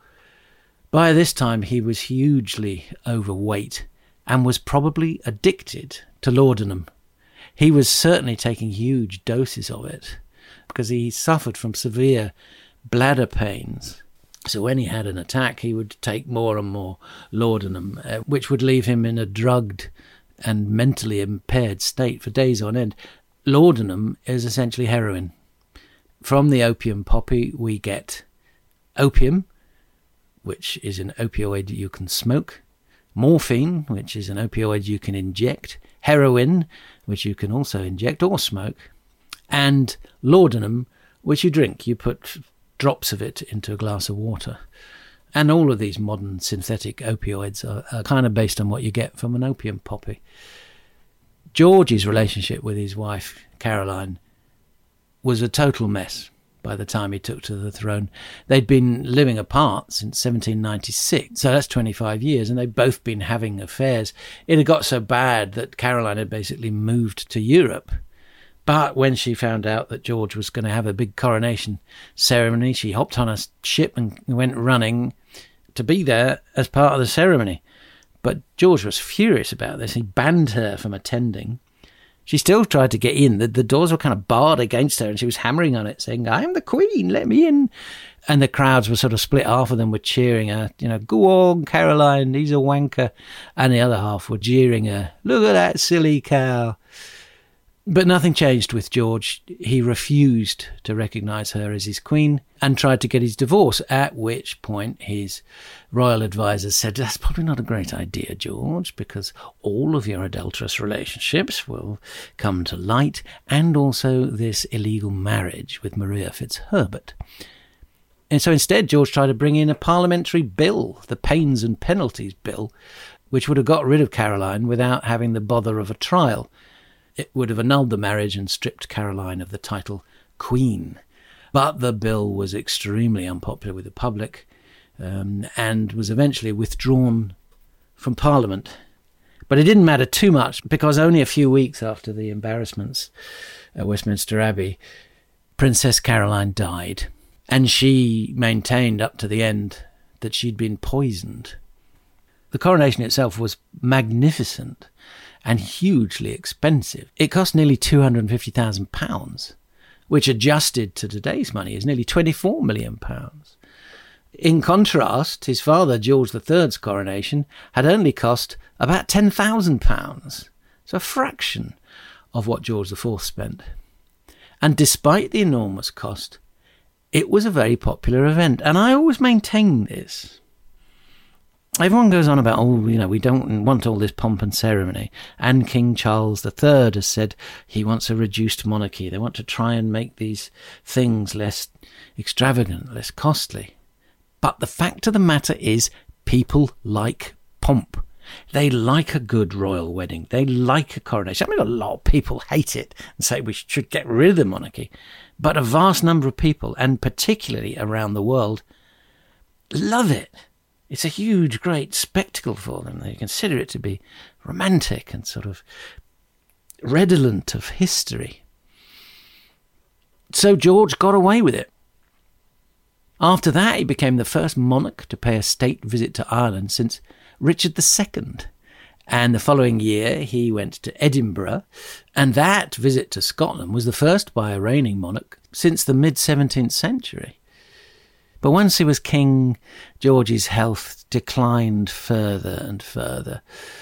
Speaker 6: By this time, he was hugely overweight and was probably addicted to laudanum. He was certainly taking huge doses of it because he suffered from severe bladder pains. So when he had an attack, he would take more and more laudanum, uh, which would leave him in a drugged and mentally impaired state for days on end. Laudanum is essentially heroin. From the opium poppy, we get opium, which is an opioid you can smoke, morphine, which is an opioid you can inject, heroin, which you can also inject or smoke, and laudanum, which you drink. You put drops of it into a glass of water. And all of these modern synthetic opioids are, are kind of based on what you get from an opium poppy. George's relationship with his wife, Caroline, was a total mess by the time he took to the throne. They'd been living apart since seventeen ninety-six, so that's twenty-five years, and they'd both been having affairs. It had got so bad that Caroline had basically moved to Europe. But when she found out that George was going to have a big coronation ceremony, she hopped on a ship and went running to be there as part of the ceremony. But George was furious about this. He banned her from attending. She still tried to get in. The, the doors were kind of barred against her, and she was hammering on it, saying, "I am the Queen, let me in." And the crowds were sort of split. Half of them were cheering her, you know, "Go on, Caroline, he's a wanker." And the other half were jeering her, "Look at that silly cow." But nothing changed with George. He refused to recognise her as his queen and tried to get his divorce, at which point his royal advisors said, "That's probably not a great idea, George, because all of your adulterous relationships will come to light, and also this illegal marriage with Maria Fitzherbert." And so instead, George tried to bring in a parliamentary bill, the Pains and Penalties Bill, which would have got rid of Caroline without having the bother of a trial. It would have annulled the marriage and stripped Caroline of the title Queen. But the bill was extremely unpopular with the public um, and was eventually withdrawn from Parliament. But it didn't matter too much because only a few weeks after the embarrassments at Westminster Abbey, Princess Caroline died. And she maintained up to the end that she'd been poisoned. The coronation itself was magnificent and hugely expensive. It cost nearly two hundred fifty thousand pounds, which adjusted to today's money is nearly twenty-four million pounds. In contrast, his father, George the Third's coronation had only cost about ten thousand pounds, so a fraction of what George the Fourth spent. And despite the enormous cost, it was a very popular event, and I always maintain this. Everyone goes on about, oh, you know, we don't want all this pomp and ceremony. And King Charles the Third has said he wants a reduced monarchy. They want to try and make these things less extravagant, less costly. But the fact of the matter is, people like pomp. They like a good royal wedding. They like a coronation. I mean, a lot of people hate it and say we should get rid of the monarchy. But a vast number of people, and particularly around the world, love it. It's a huge, great spectacle for them. They consider it to be romantic and sort of redolent of history. So George got away with it. After that, he became the first monarch to pay a state visit to Ireland since Richard the Second. And the following year, he went to Edinburgh. And that visit to Scotland was the first by a reigning monarch since the mid-seventeenth century. But once he was king, George's health declined further and further.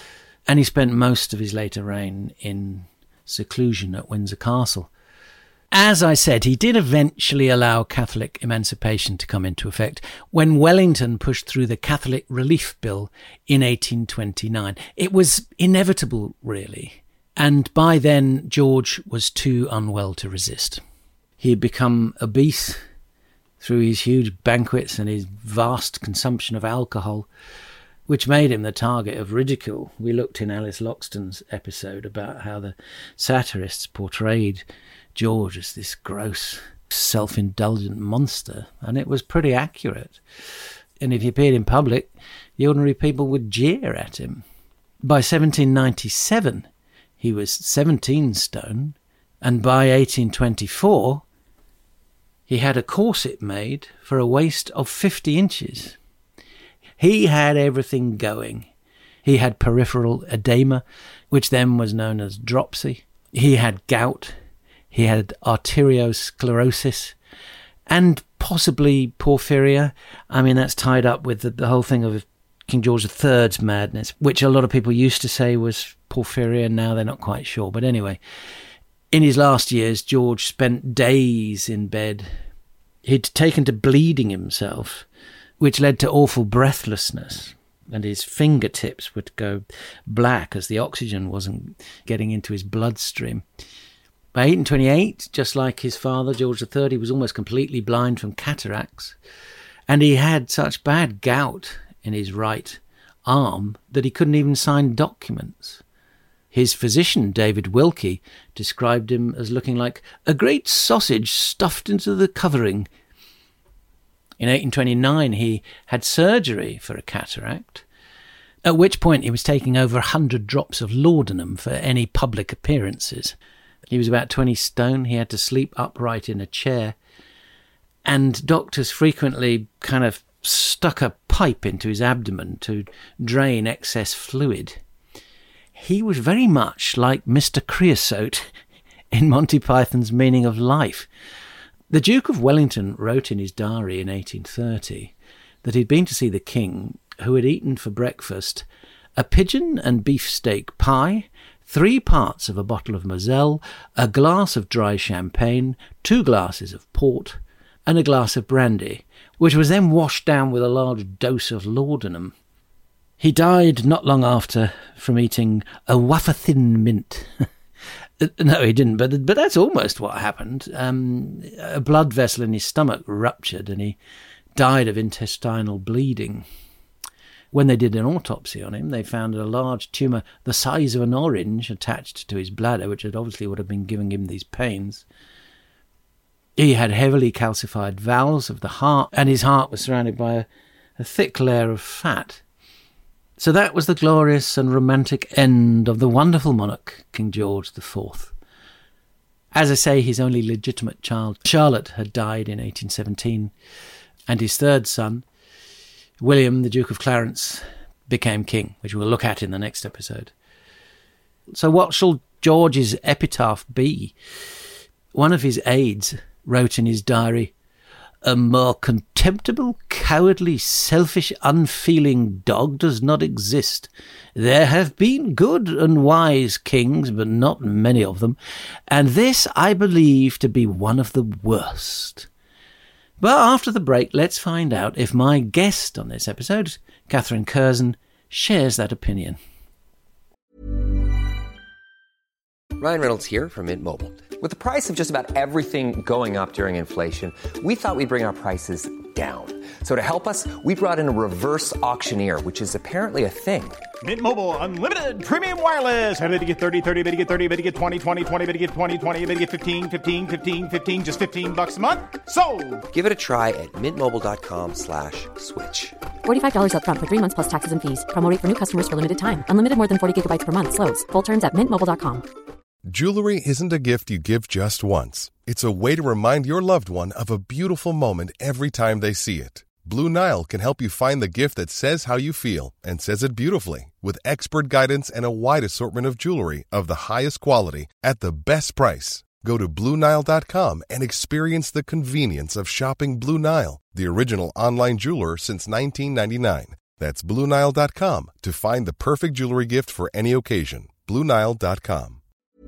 Speaker 6: and he spent most of his later reign in seclusion at Windsor Castle. As I said, he did eventually allow Catholic emancipation to come into effect when Wellington pushed through the Catholic Relief Bill in eighteen twenty-nine. It was inevitable, really, and by then George was too unwell to resist. He had become obese through his huge banquets and his vast consumption of alcohol, which made him the target of ridicule. We looked in Alice Loxton's episode about how the satirists portrayed George as this gross, self-indulgent monster, and it was pretty accurate. And if he appeared in public, the ordinary people would jeer at him. By seventeen ninety-seven, he was seventeen stone, and by eighteen twenty-four, he had a corset made for a waist of fifty inches. He had everything going. He had peripheral edema, which then was known as dropsy. He had gout. He had arteriosclerosis and possibly porphyria. I mean, that's tied up with the, the whole thing of King George the Third's madness, which a lot of people used to say was porphyria, and now they're not quite sure. But anyway, in his last years, George spent days in bed. He'd taken to bleeding himself, which led to awful breathlessness, and his fingertips would go black as the oxygen wasn't getting into his bloodstream. By eighteen twenty-eight, just like his father, George the Third, he was almost completely blind from cataracts, and he had such bad gout in his right arm that he couldn't even sign documents. His physician, David Wilkie, described him as looking like a great sausage stuffed into the covering. In eighteen twenty-nine, he had surgery for a cataract, at which point he was taking over a hundred drops of laudanum for any public appearances. He was about twenty stone. He had to sleep upright in a chair, and doctors frequently kind of stuck a pipe into his abdomen to drain excess fluid. He was very much like Mister Creosote in Monty Python's Meaning of Life. The Duke of Wellington wrote in his diary in eighteen thirty that he'd been to see the king, who had eaten for breakfast a pigeon and beefsteak pie, three parts of a bottle of Moselle, a glass of dry champagne, two glasses of port, and a glass of brandy, which was then washed down with a large dose of laudanum. He died not long after from eating a wafer-thin mint. No, he didn't, but but that's almost what happened. Um, a blood vessel in his stomach ruptured and he died of intestinal bleeding. When they did an autopsy on him, they found a large tumour the size of an orange attached to his bladder, which had obviously would have been giving him these pains. He had heavily calcified valves of the heart, and his heart was surrounded by a, a thick layer of fat. So that was the glorious and romantic end of the wonderful monarch, King George the Fourth. As I say, his only legitimate child, Charlotte, had died in eighteen seventeen, and his third son, William, the Duke of Clarence, became king, which we'll look at in the next episode. So what shall George's epitaph be? One of his aides wrote in his diary, "A more contemptible, cowardly, selfish, unfeeling dog does not exist. There have been good and wise kings, but not many of them, and this I believe to be one of the worst." But after the break, let's find out if my guest on this episode, Catherine Curzon, shares that opinion.
Speaker 7: Ryan Reynolds here from Mint Mobile. With the price of just about everything going up during inflation, we thought we'd bring our prices down. So to help us, we brought in a reverse auctioneer, which is apparently a thing.
Speaker 8: Mint Mobile Unlimited Premium Wireless. How to get thirty, thirty, how to get thirty, how to get twenty, twenty, twenty, how to get twenty, twenty, how to get fifteen, fifteen, fifteen, fifteen, just fifteen bucks a month? Sold! Give it a try at mintmobile.com slash switch.
Speaker 9: forty-five dollars up front for three months plus taxes and fees. Promo rate for new customers for limited time. Unlimited more than forty gigabytes per month. Slows full terms at mint mobile dot com.
Speaker 10: Jewelry isn't a gift you give just once. It's a way to remind your loved one of a beautiful moment every time they see it. Blue Nile can help you find the gift that says how you feel and says it beautifully, with expert guidance and a wide assortment of jewelry of the highest quality at the best price. Go to blue nile dot com and experience the convenience of shopping Blue Nile, the original online jeweler since nineteen ninety-nine. That's Blue Nile dot com to find the perfect jewelry gift for any occasion. Blue Nile dot com.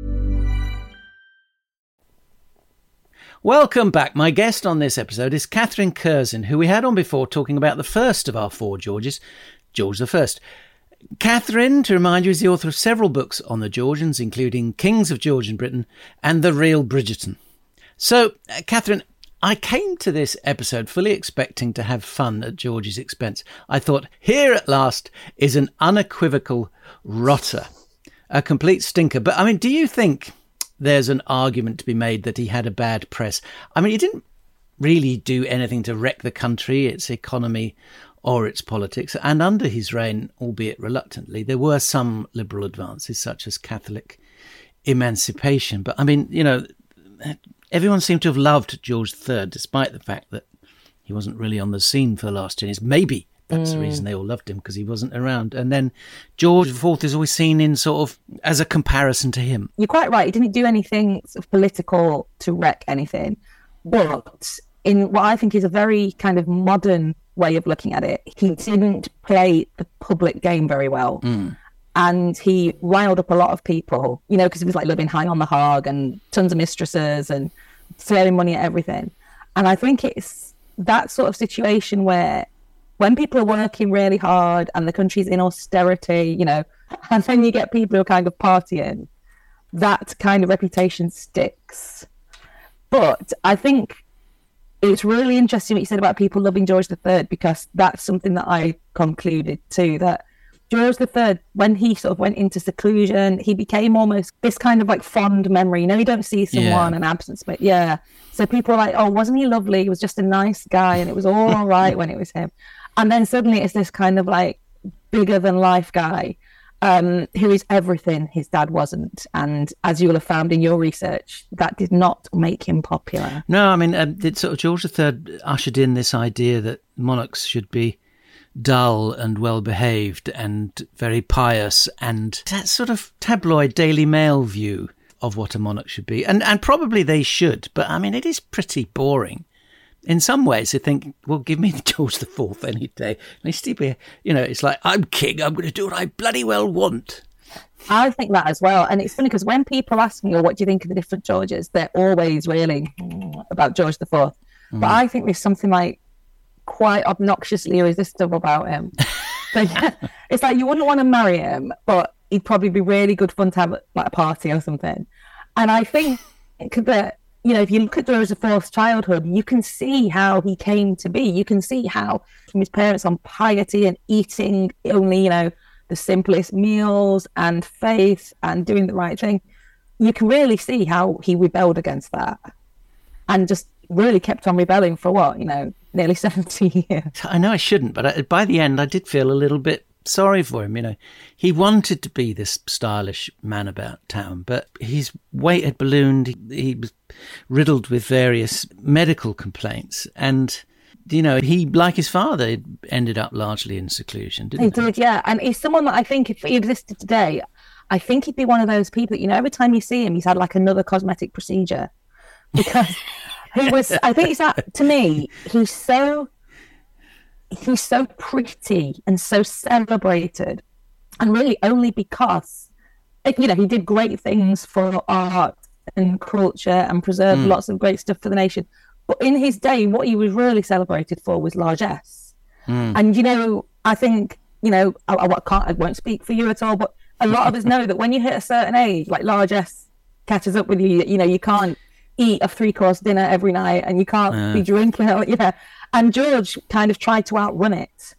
Speaker 6: Welcome back. My guest on this episode is Catherine Curzon, who we had on before talking about the first of our four Georges, George the First. Catherine, to remind you, is the author of several books on the Georgians, including Kings of Georgian Britain and The Real Bridgerton. So, uh, Catherine, I came to this episode fully expecting to have fun at George's expense. I thought, here at last is an unequivocal rotter, a complete stinker. But, I mean, do you think there's an argument to be made that he had a bad press? I mean, he didn't really do anything to wreck the country, its economy, or its politics. And under his reign, albeit reluctantly, there were some liberal advances, such as Catholic emancipation. But, I mean, you know, everyone seemed to have loved George the Third, despite the fact that he wasn't really on the scene for the last ten years. Maybe that's mm. the reason they all loved him, because he wasn't around. And then George the Fourth is always seen in sort of as a comparison to him.
Speaker 11: You're quite right. He didn't do anything sort of political to wreck anything. But in what I think is a very kind of modern way of looking at it, he didn't play the public game very well. Mm. And he riled up a lot of people, you know, because he was like living high on the hog and tons of mistresses and throwing money at everything. And I think it's that sort of situation where when people are working really hard and the country's in austerity, you know, and then you get people who are kind of partying, that kind of reputation sticks. But I think it's really interesting what you said about people loving George the Third, because that's something that I concluded too, that George the Third, when he sort of went into seclusion, he became almost this kind of like fond memory. You know, you don't see someone yeah. in absence, but yeah. So people are like, oh, wasn't he lovely? He was just a nice guy and it was all all right when it was him. And then suddenly it's this kind of like bigger than life guy um, who is everything his dad wasn't. And as you will have found in your research, that did not make him popular.
Speaker 6: No, I mean, um, it sort of George the Third ushered in this idea that monarchs should be dull and well-behaved and very pious, and that sort of tabloid Daily Mail view of what a monarch should be. And and probably they should, but I mean, it is pretty boring. In some ways, they think, well, give me George the Fourth any day. And he's still be, you know, it's like, I'm king, I'm going to do what I bloody well want.
Speaker 11: I think that as well. And it's funny because when people ask me, well, what do you think of the different Georges? They're always railing about George the Fourth. Mm. But I think there's something like quite obnoxiously irresistible about him. So, yeah, it's like you wouldn't want to marry him, but he'd probably be really good fun to have like a party or something. And I think that, you know, if you look at George the Fourth's childhood, you can see how he came to be. You can see how from his parents on piety and eating only, you know, the simplest meals and faith and doing the right thing. You can really see how he rebelled against that and just really kept on rebelling for what, you know, nearly seventy years.
Speaker 6: I know I shouldn't, but I, by the end I did feel a little bit sorry for him. You know, he wanted to be this stylish man about town, but his weight had ballooned. He, he was riddled with various medical complaints, and you know, he, like his father, ended up largely in seclusion, didn't he?
Speaker 11: He did, yeah. And he's someone that I think if he existed today, I think he'd be one of those people that, you know, every time you see him, he's had like another cosmetic procedure, because he was, I think it's that, to me, he's so, he's so pretty and so celebrated, and really only because, you know, he did great things for art and culture and preserved mm. lots of great stuff for the nation. But in his day, what he was really celebrated for was largesse. Mm. And, you know, I think, you know, I, I, can't, I won't speak for you at all, but a lot of us know that when you hit a certain age, like largesse catches up with you. You know, you can't eat a three-course dinner every night and you can't uh. be drinking. Yeah. And George kind of tried to outrun it.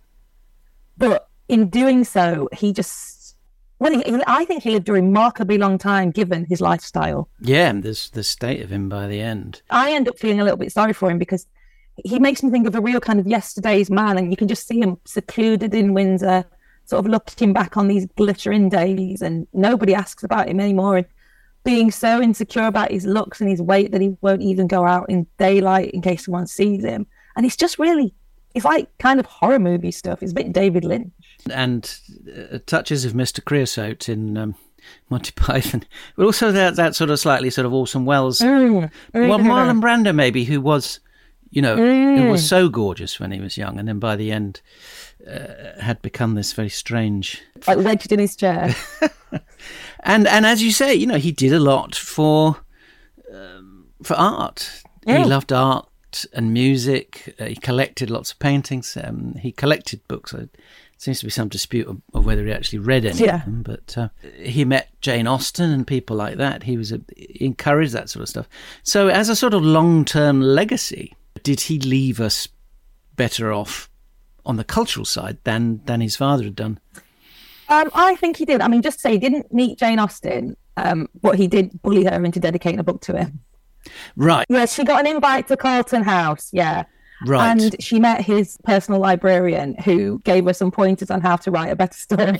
Speaker 11: But in doing so, he just, well, he, I think he lived a remarkably long time given his lifestyle.
Speaker 6: Yeah, and there's the state of him by the end.
Speaker 11: I end up feeling a little bit sorry for him because he makes me think of a real kind of yesterday's man, and you can just see him secluded in Windsor, sort of looking back on these glittering days, and nobody asks about him anymore, and being so insecure about his looks and his weight that he won't even go out in daylight in case someone sees him. And it's just really, it's like kind of horror movie stuff. It's a bit David Lynch.
Speaker 6: And uh, touches of Mister Creosote in um, Monty Python. But also that that sort of slightly sort of Orson Welles. Mm, well, Marlon Brando maybe, who was, You know,
Speaker 11: Mm.
Speaker 6: it was so gorgeous when he was young, and then by the end uh, had become this very strange...
Speaker 11: Like wedged in his chair.
Speaker 6: and and as you say, you know, he did a lot for um, for art.
Speaker 11: Yeah.
Speaker 6: He loved art and music. Uh, he collected lots of paintings. Um, he collected books. There seems to be some dispute of, of whether he actually read any
Speaker 11: Yeah.
Speaker 6: of them, but uh, he met Jane Austen and people like that. He was a, he encouraged that sort of stuff. So as a sort of long-term legacy, did he leave us better off on the cultural side than than his father had done?
Speaker 11: Um, I think he did. I mean, just to say he didn't meet Jane Austen, um, but he did bully her into dedicating a book to him.
Speaker 6: Right.
Speaker 11: Yeah, she got an invite to Carlton House, yeah.
Speaker 6: Right.
Speaker 11: And she met his personal librarian who gave her some pointers on how to write a better story,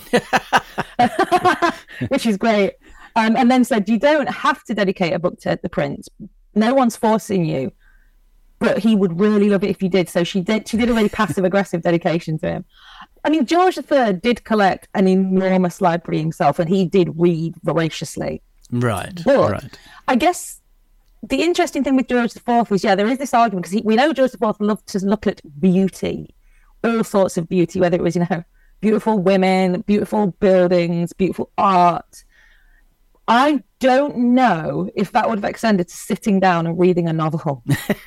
Speaker 11: which is great. Um, and then said, you don't have to dedicate a book to the prince. No one's forcing you. But he would really love it if you did. So she did She did a really passive-aggressive dedication to him. I mean, George the Third did collect an enormous library himself, and he did read voraciously.
Speaker 6: Right,
Speaker 11: But
Speaker 6: right.
Speaker 11: I guess the interesting thing with George the Fourth was, yeah, there is this argument, because we know George the Fourth loved to look at beauty, all sorts of beauty, whether it was, you know, beautiful women, beautiful buildings, beautiful art. I don't know if that would have extended to sitting down and reading a novel.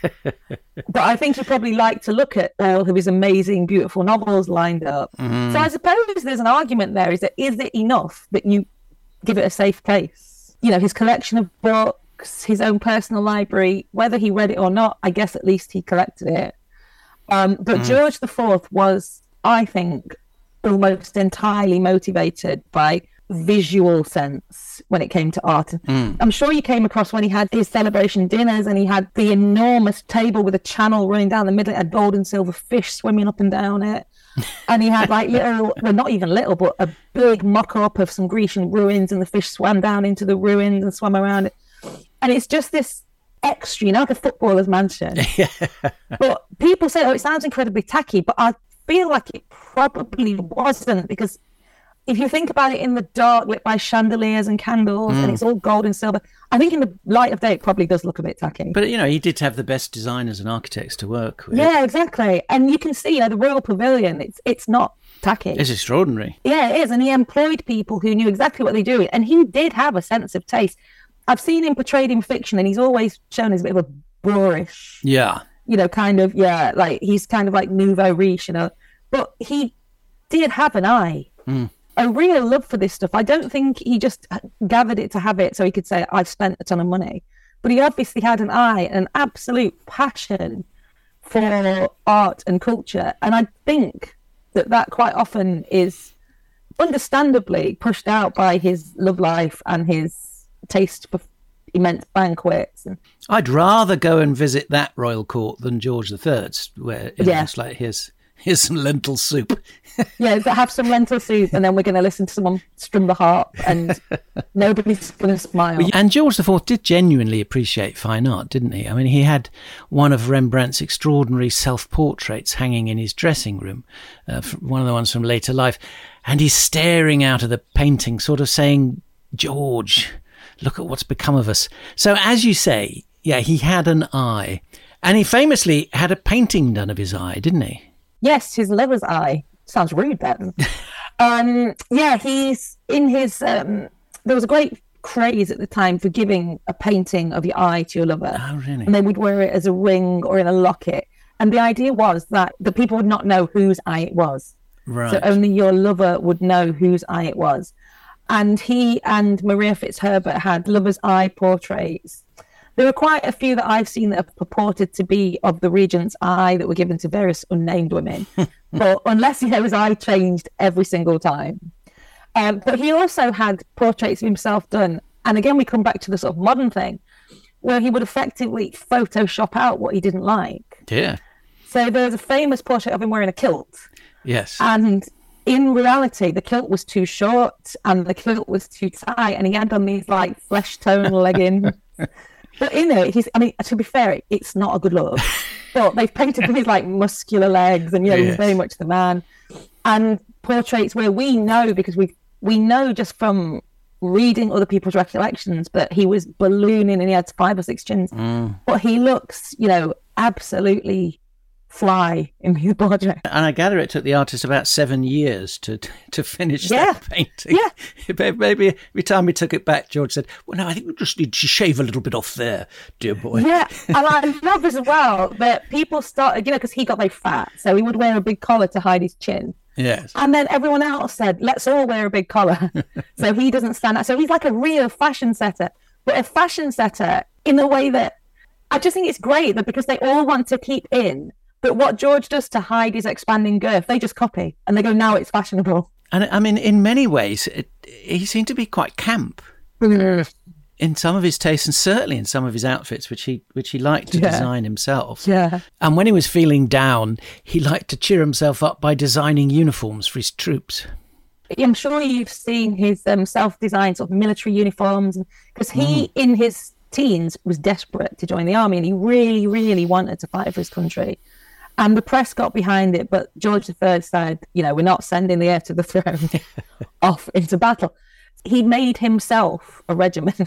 Speaker 11: But I think he probably liked to look at all of his amazing, beautiful novels lined up.
Speaker 6: Mm.
Speaker 11: So I suppose there's an argument there, is that is it enough that you give it a safe place? You know, his collection of books, his own personal library, whether he read it or not, I guess at least he collected it. Um, but
Speaker 6: Mm.
Speaker 11: George the Fourth was, I think, almost entirely motivated by visual sense when it came to art.
Speaker 6: Mm.
Speaker 11: I'm sure you came across when he had his celebration dinners and he had the enormous table with a channel running down the middle, it had gold and silver fish swimming up and down it. And he had like little, well, not even little, but a big mock-up of some Grecian ruins, and the fish swam down into the ruins and swam around it. And it's just this extra, you know, like a footballer's mansion. But people say, oh, it sounds incredibly tacky, but I feel like it probably wasn't, because if you think about it in the dark, lit by chandeliers and candles,
Speaker 6: Mm.
Speaker 11: and it's all gold and silver, I think in the light of day, it probably does look a bit tacky.
Speaker 6: But, you know, he did have the best designers and architects to work with.
Speaker 11: Yeah, exactly. And you can see, you know, the Royal Pavilion, it's it's not tacky.
Speaker 6: It's extraordinary.
Speaker 11: Yeah, it is. And he employed people who knew exactly what they were doing. And he did have a sense of taste. I've seen him portrayed in fiction, and he's always shown as a bit of a boorish,
Speaker 6: Yeah.
Speaker 11: you know, kind of, yeah, like he's kind of like nouveau riche, you know. But he did have an eye.
Speaker 6: Mm.
Speaker 11: A real love for this stuff. I don't think he just gathered it to have it so he could say, I've spent a ton of money. But he obviously had an eye, an absolute passion for art and culture. And I think that that quite often is understandably pushed out by his love life and his taste for immense banquets. And
Speaker 6: I'd rather go and visit that royal court than George the Third's, where you know,
Speaker 11: Yeah.
Speaker 6: it's like, here's, here's some lentil soup.
Speaker 11: yeah, so have some lentil soup, and then we're going to listen to someone strum the harp, and nobody's going to smile.
Speaker 6: And George the Fourth did genuinely appreciate fine art, didn't he? I mean, he had one of Rembrandt's extraordinary self-portraits hanging in his dressing room, uh, one of the ones from later life, and he's staring out of the painting, sort of saying, George, look at what's become of us. So as you say, yeah, he had an eye. And he famously had a painting done of his eye, didn't he?
Speaker 11: Yes, his lover's eye. Sounds rude, then. um, yeah, he's in his... Um, there was a great craze at the time for giving a painting of your eye to your lover.
Speaker 6: Oh, really?
Speaker 11: And they would wear it as a ring or in a locket. And the idea was that the people would not know whose eye it was.
Speaker 6: Right.
Speaker 11: So only your lover would know whose eye it was. And he and Maria Fitzherbert had lover's eye portraits. There are quite a few that I've seen that are purported to be of the regent's eye that were given to various unnamed women. But unless you know, his eye changed every single time. Um, but he also had portraits of himself done. And again, we come back to the sort of modern thing where he would effectively Photoshop out what he didn't like.
Speaker 6: Yeah.
Speaker 11: So there's a famous portrait of him wearing a kilt.
Speaker 6: Yes.
Speaker 11: And in reality, the kilt was too short and the kilt was too tight, and he had on these like flesh tone leggings. But in it, he's, I mean, to be fair, it's not a good look. But they've painted his like muscular legs, and, you know,
Speaker 6: Yes.
Speaker 11: he's very much the man. And portraits where we know, because we we know just from reading other people's recollections, but he was ballooning and he had five or six chins.
Speaker 6: Mm.
Speaker 11: But he looks, you know, absolutely fly in his project.
Speaker 6: And I gather it took the artist about seven years to to finish
Speaker 11: Yeah.
Speaker 6: that painting.
Speaker 11: Yeah.
Speaker 6: Maybe every time we took it back, George said, well, no, I think we just need to shave a little bit off there, dear boy.
Speaker 11: Yeah, and I love as well that people started, you know, because he got very fat, so he would wear a big collar to hide his chin.
Speaker 6: Yes.
Speaker 11: And then everyone else said, let's all wear a big collar. So he doesn't stand out. So he's like a real fashion setter, but a fashion setter in the way that I just think it's great that because they all want to keep in, but what George does to hide his expanding girth, they just copy and they go, now it's fashionable.
Speaker 6: And I mean, in many ways, it, he seemed to be quite camp in some of his tastes, and certainly in some of his outfits, which he which he liked to
Speaker 11: Yeah.
Speaker 6: design himself.
Speaker 11: Yeah.
Speaker 6: And when he was feeling down, he liked to cheer himself up by designing uniforms for his troops.
Speaker 11: I'm sure you've seen his um, self-designed sort of military uniforms, because he, mm. in his teens, was desperate to join the army, and he really, really wanted to fight for his country. And the press got behind it, but George the Third said, you know, we're not sending the heir to the throne off into battle. He made himself a regiment,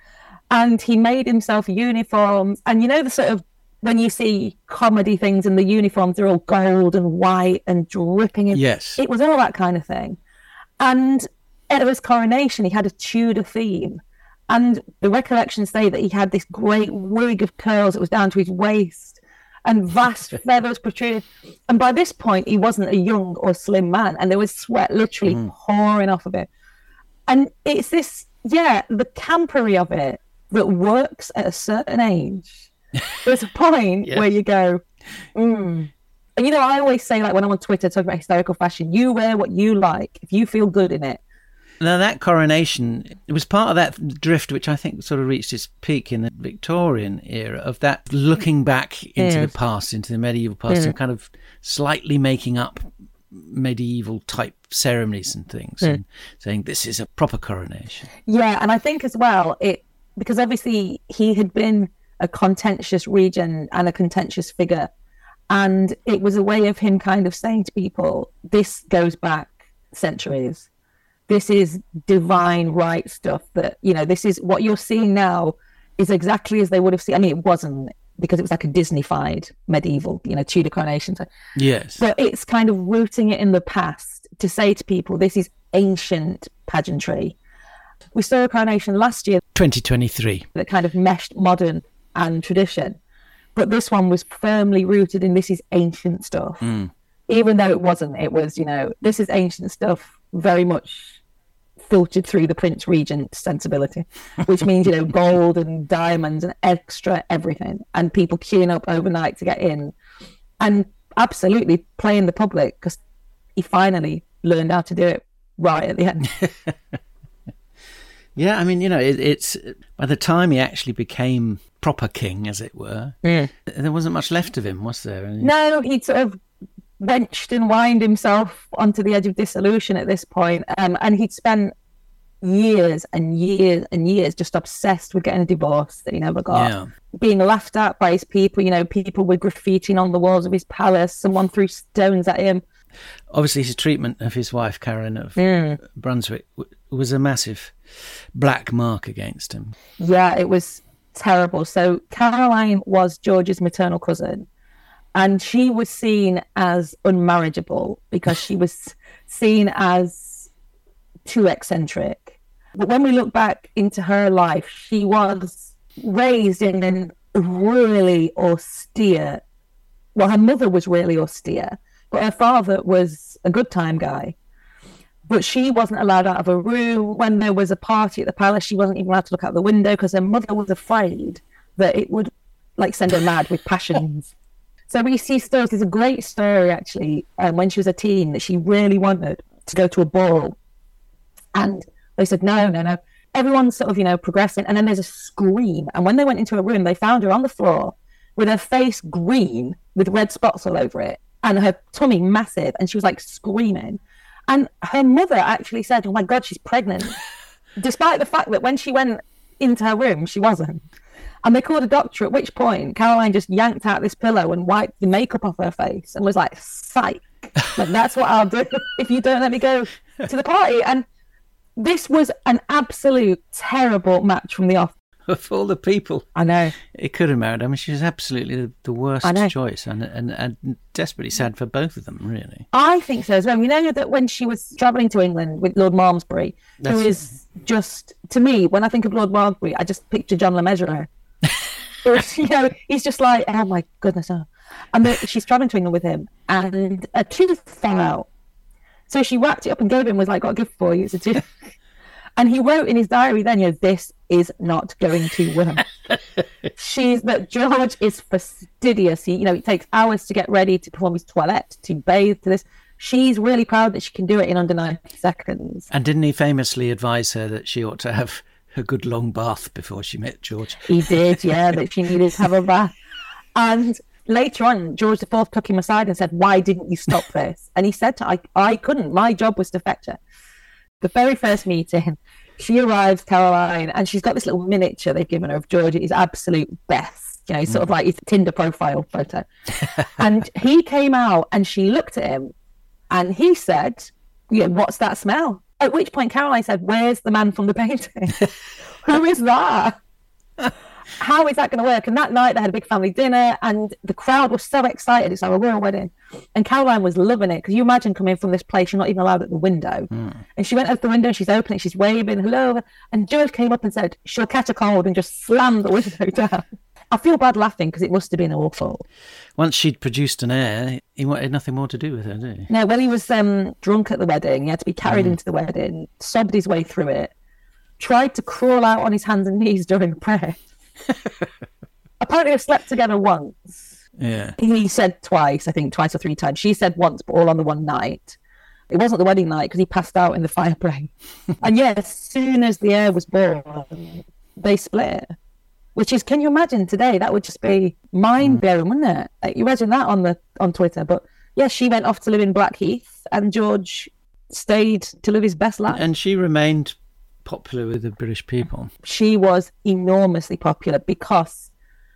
Speaker 11: and he made himself uniforms. And you know, the sort of, when you see comedy things and the uniforms, they're all gold and white and dripping. In,
Speaker 6: yes.
Speaker 11: It was all that kind of thing. And at his coronation, he had a Tudor theme. And the recollections say that he had this great wig of curls that was down to his waist and vast feathers protruded. And by this point, he wasn't a young or slim man, and there was sweat literally mm. pouring off of it. And it's this, yeah, the campery of it that works at a certain age. There's a point yeah. where you go, mm. And, you know, I always say, like, when I'm on Twitter talking about historical fashion, you wear what you like. If you feel good in it.
Speaker 6: Now, that coronation, it was part of that drift which I think sort of reached its peak in the Victorian era, of that looking back into
Speaker 11: yes.
Speaker 6: the past, into the medieval past,
Speaker 11: mm.
Speaker 6: and kind of slightly making up medieval type ceremonies and things, mm. and saying this is a proper coronation.
Speaker 11: Yeah, and I think as well, it because obviously he had been a contentious regent and a contentious figure, and it was a way of him kind of saying to people, this goes back centuries. This is divine right stuff that, you know, this is what you're seeing now is exactly as they would have seen. I mean, it wasn't, because it was like a Disney-fied medieval, you know, Tudor coronation.
Speaker 6: Yes.
Speaker 11: But it's kind of rooting it in the past to say to people, this is ancient pageantry. We saw a coronation last year.
Speaker 6: twenty twenty-three.
Speaker 11: That kind of meshed modern and tradition. But this one was firmly rooted in this is ancient stuff.
Speaker 6: Mm.
Speaker 11: Even though it wasn't, it was, you know, this is ancient stuff, very much filtered through the Prince Regent sensibility, which means, you know, gold and diamonds and extra everything, and people queuing up overnight to get in, and absolutely playing the public, because he finally learned how to do it right at the end.
Speaker 6: Yeah, I mean, you know, it, it's by the time he actually became proper king, as it were,
Speaker 11: mm.
Speaker 6: there wasn't much left of him, was there?
Speaker 11: No, he'd sort of wenched and wined himself onto the edge of dissolution at this point, um, and he'd spent years and years and years just obsessed with getting a divorce that he never got,
Speaker 6: yeah.
Speaker 11: being laughed at by his people. You know, people were graffitiing on the walls of his palace, someone threw stones at him.
Speaker 6: Obviously his treatment of his wife Karen of
Speaker 11: mm.
Speaker 6: Brunswick w- was a massive black mark against him.
Speaker 11: Yeah, it was terrible. So Caroline was George's maternal cousin, and she was seen as unmarriageable because she was seen as too eccentric. But when we look back into her life, she was raised in a really austere, well, her mother was really austere, but her father was a good time guy. But she wasn't allowed out of her room. When there was a party at the palace, she wasn't even allowed to look out the window because her mother was afraid that it would, like, send her mad with passions. So we see stories. There's a great story, actually, um, when she was a teen, that she really wanted to go to a ball. And they said, no, no, no. Everyone's sort of, you know, progressing. And then there's a scream. And when they went into her room, they found her on the floor with her face green with red spots all over it and her tummy massive. And she was, like, screaming. And her mother actually said, oh, my God, she's pregnant, despite the fact that when she went into her room, she wasn't. And they called a doctor, at which point Caroline just yanked out this pillow and wiped the makeup off her face and was like, psych, like, that's what I'll do if you don't let me go to the party. And this was an absolute terrible match from the off.
Speaker 6: of all the people
Speaker 11: I know
Speaker 6: he could have married. I mean, she was absolutely the, the worst choice, and, and and desperately sad for both of them, really.
Speaker 11: I think so as well. We know that when she was travelling to England with Lord Malmesbury, That's... who is just, to me, when I think of Lord Malmesbury, I just picture John Le Mesurier. You know, he's just like, oh my goodness, oh. And the, she's travelling to England with him, and a tooth fell out. So she wrapped it up and gave him, was like, got a gift for you, it's a tooth. And he wrote in his diary then, you know, this is not going to work. She's, but George is fastidious. He, you know, it takes hours to get ready, to perform his toilette, to bathe, to this. She's really proud that she can do it in under ninety seconds.
Speaker 6: And didn't he famously advise her that she ought to have a good long bath before she met George?
Speaker 11: He did, yeah, that she needed to have a bath. And later on, George the Fourth took him aside and said, why didn't you stop this? And he said to her, I, I couldn't. My job was to fetch her. The very first meeting, she arrives, Caroline, and she's got this little miniature they've given her of George at his absolute best, you know, sort mm. of like his Tinder profile photo. And he came out and she looked at him and he said, yeah, what's that smell? At which point Caroline said, where's the man from the painting? Who is that? How is that going to work? And that night they had a big family dinner and the crowd was so excited. It's like a royal wedding. And Caroline was loving it because you imagine coming from this place, you're not even allowed at the window. Mm. And she went out the window and she's opening, she's waving, hello. And George came up and said, she'll catch a cold, and just slammed the window down. I feel bad laughing because it must have been awful.
Speaker 6: Once she'd produced an heir, he wanted nothing more to do with her, did he?
Speaker 11: No, when he was um, drunk at the wedding, he had to be carried mm. into the wedding, sobbed his way through it, tried to crawl out on his hands and knees during the prayer. Apparently they've slept together once.
Speaker 6: Yeah.
Speaker 11: He said twice, I think twice or three times. She said once, but all on the one night. It wasn't the wedding night because he passed out in the fireplace. And yeah, as soon as the heir was born, they split. Which is, can you imagine today? That would just be mind blowing, wouldn't it? Like, you imagine that on the on Twitter. But yeah, she went off to live in Blackheath, and George stayed to live his best life.
Speaker 6: And she remained popular with the British people.
Speaker 11: She was enormously popular because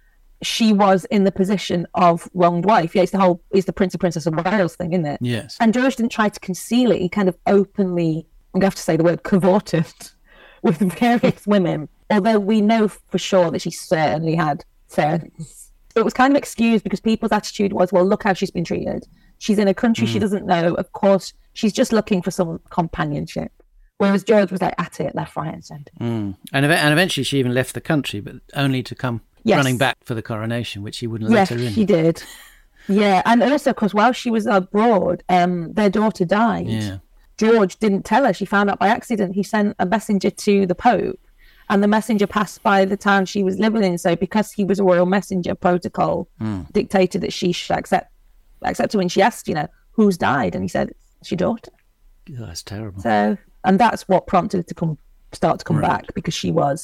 Speaker 11: she was in the position of wronged wife. Yeah, it's the whole, it's the Prince and Princess of Wales thing, isn't it?
Speaker 6: Yes.
Speaker 11: And George didn't try to conceal it. He kind of openly, I'm going to have to say the word, cavorted with various women. Although we know for sure that she certainly had affairs. It was kind of excused because people's attitude was, well, look how she's been treated. She's in a country mm. she doesn't know. Of course, she's just looking for some companionship. Whereas George was like at it, left, right and centre.
Speaker 6: Mm. And, ev- and eventually she even left the country, but only to come yes. running back for the coronation, which he wouldn't
Speaker 11: yes,
Speaker 6: let her in.
Speaker 11: Yes, she did. Yeah, and also, of course, while she was abroad, um, their daughter died.
Speaker 6: Yeah.
Speaker 11: George didn't tell her. She found out by accident. He sent a messenger to the Pope, and the messenger passed by the town she was living in. So because he was a royal messenger, protocol mm. dictated that she should accept, accept her. When she asked, you know, who's died? And he said, it's your daughter.
Speaker 6: Oh, that's terrible.
Speaker 11: So... And that's what prompted her to come, start to come right. back, because she was,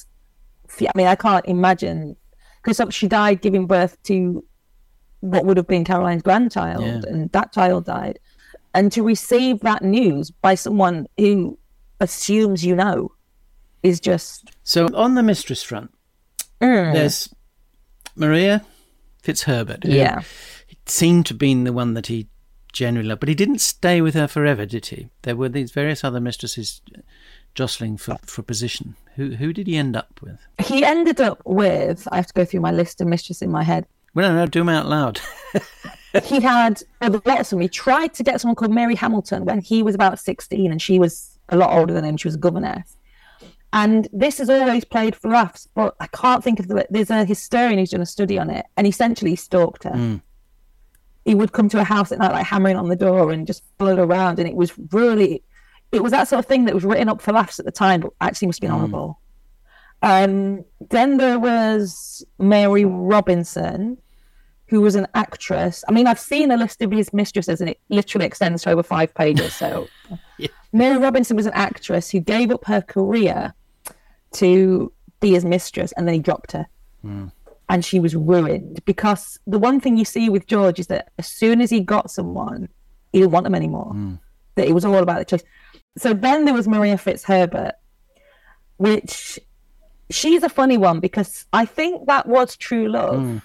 Speaker 11: I mean, I can't imagine, because she died giving birth to what would have been Caroline's grandchild, yeah. and that child died. And to receive that news by someone who assumes you know is just...
Speaker 6: So on the mistress front, mm. there's Maria Fitzherbert, who
Speaker 11: yeah.
Speaker 6: seemed to have been the one that he generally loved, but he didn't stay with her forever, did he? There were these various other mistresses jostling for, for position. Who who did he end up with?
Speaker 11: He ended up with, I have to go through my list of mistresses in my head.
Speaker 6: Well, no, no, do them out loud.
Speaker 11: He had a lot of them. He tried to get someone called Mary Hamilton when he was about sixteen, and she was a lot older than him. She was a governess. And this is always played for laughs, but I can't think of the... There's a historian who's done a study on it, and essentially stalked her. Mm. He would come to a house at night, like hammering on the door and just followed around. And it was really, it was that sort of thing that was written up for laughs at the time, but actually must have been horrible. Mm. Um, then there was Mary Robinson, who was an actress. I mean, I've seen a list of his mistresses and it literally extends to over five pages. So yeah. Mary Robinson was an actress who gave up her career to be his mistress, and then he dropped her. Mm. And she was ruined, because the one thing you see with George is that as soon as he got someone, he didn't want them anymore. Mm. That it was all about the choice. So then there was Maria Fitzherbert, which she's a funny one because I think that was true love. Mm.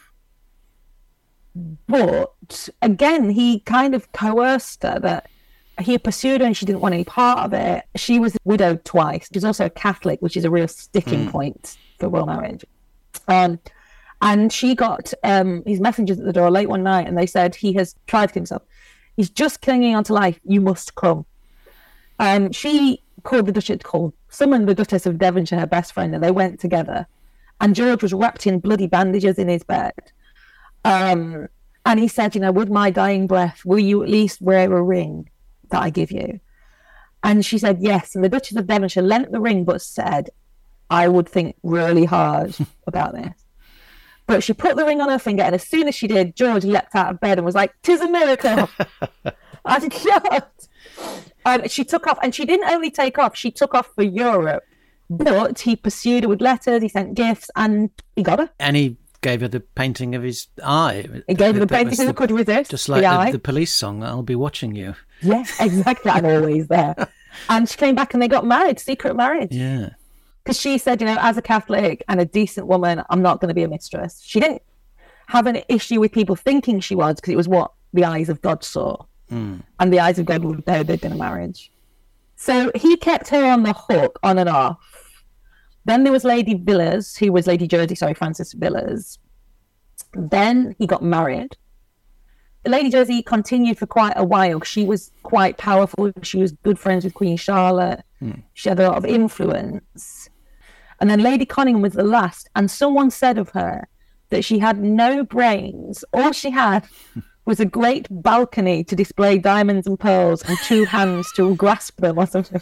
Speaker 11: But again, he kind of coerced her, that he pursued her and she didn't want any part of it. She was widowed twice. She's also a Catholic, which is a real sticking mm. point for royal marriage. Um, and she got um, his messengers at the door late one night, and they said, he has tried to kill himself. He's just clinging on to life. You must come. Um, she called the Duchess, called, summoned the Duchess of Devonshire, her best friend, and they went together. And George was wrapped in bloody bandages in his bed. Um, and he said, you know, with my dying breath, will you at least wear a ring that I give you? And she said, yes. And the Duchess of Devonshire lent the ring, but said, I would think really hard about this. But she put the ring on her finger, and as soon as she did, George leapt out of bed and was like, "'Tis a miracle." I shot. Um, she took off, and she didn't only take off, she took off for Europe. But he pursued her with letters, he sent gifts, and he got her.
Speaker 6: And he gave her the painting of his eye.
Speaker 11: He gave her the painting who could resist.
Speaker 6: Just like
Speaker 11: the,
Speaker 6: the, the Police song, I'll be watching you.
Speaker 11: Yeah, exactly. I'm always there. And she came back and they got married, secret marriage.
Speaker 6: Yeah.
Speaker 11: Because she said, you know, as a Catholic and a decent woman, I'm not going to be a mistress. She didn't have an issue with people thinking she was, because it was what the eyes of God saw. Mm. And the eyes of God would know they'd been a marriage. So he kept her on the hook, on and off. Then there was Lady Villiers, who was Lady Jersey, sorry, Frances Villiers. Then he got married. Lady Jersey continued for quite a while. She was quite powerful. She was good friends with Queen Charlotte. Mm. She had a lot of influence. And then Lady Conyngham was the last. And someone said of her that she had no brains. All she had was a great balcony to display diamonds and pearls and two hands to grasp them or something.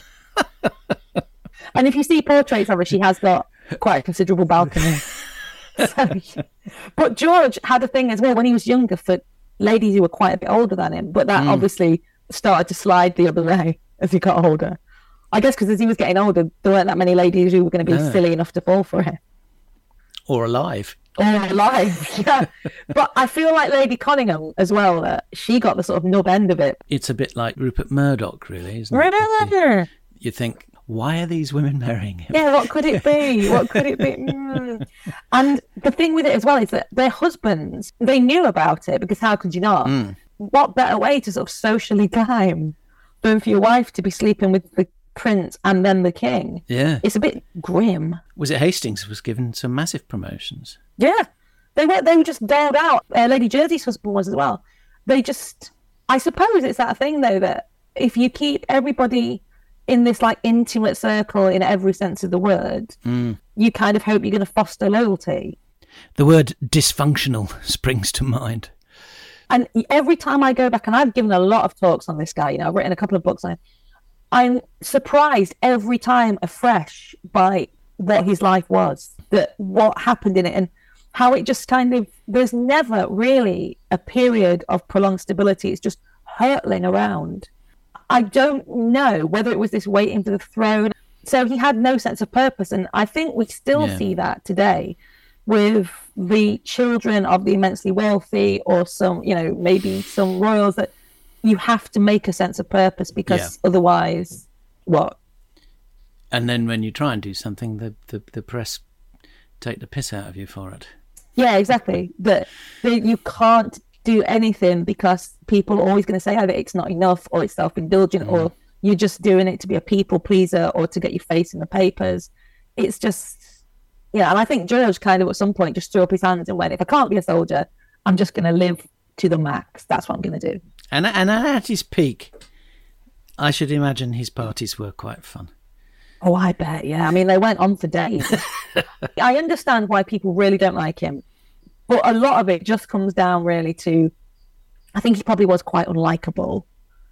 Speaker 11: And if you see portraits of her, she has got quite a considerable balcony. So, but George had a thing as well when he was younger for ladies who were quite a bit older than him. But that mm. obviously started to slide the other way as he got older. I guess because as he was getting older, there weren't that many ladies who were going to be no. silly enough to fall for him.
Speaker 6: Or alive.
Speaker 11: Or alive, yeah. But I feel like Lady Conyngham as well, uh, she got the sort of nub end of it.
Speaker 6: It's a bit like Rupert Murdoch, really, isn't
Speaker 11: Rupert
Speaker 6: it?
Speaker 11: Murdoch.
Speaker 6: You think, why are these women marrying him?
Speaker 11: Yeah, what could it be? What could it be? Mm. And the thing with it as well is that their husbands, they knew about it, because how could you not? Mm. What better way to sort of socially climb than for your wife to be sleeping with the prince and then the king?
Speaker 6: Yeah.
Speaker 11: It's a bit grim.
Speaker 6: Was it Hastings who was given some massive promotions?
Speaker 11: Yeah. They were, they were just doled out. Uh, Lady Jersey's husband was as well. They just, I suppose it's that thing though, that if you keep everybody in this like intimate circle in every sense of the word, mm. you kind of hope you're going to foster loyalty.
Speaker 6: The word dysfunctional springs to mind.
Speaker 11: And every time I go back, and I've given a lot of talks on this guy, you know, I've written a couple of books on him, I'm surprised every time afresh by what his life was, that what happened in it, and how it just kind of, there's never really a period of prolonged stability. It's just hurtling around. I don't know whether it was this waiting for the throne. So he had no sense of purpose. And I think we still yeah. see that today with the children of the immensely wealthy, or some, you know, maybe some royals, that you have to make a sense of purpose, because yeah. otherwise, what?
Speaker 6: And then when you try and do something, the, the, the press take the piss out of you for it.
Speaker 11: Yeah, exactly. That you can't do anything because people are always going to say either it's not enough, or it's self-indulgent, mm. or you're just doing it to be a people pleaser or to get your face in the papers. It's just, yeah. And I think George kind of at some point just threw up his hands and went, if I can't be a soldier, I'm just going to live to the max. That's what I'm going to do.
Speaker 6: And, and at his peak, I should imagine his parties were quite fun.
Speaker 11: Oh, I bet, yeah. I mean, they went on for days. I understand why people really don't like him, but a lot of it just comes down really to, I think he probably was quite unlikable.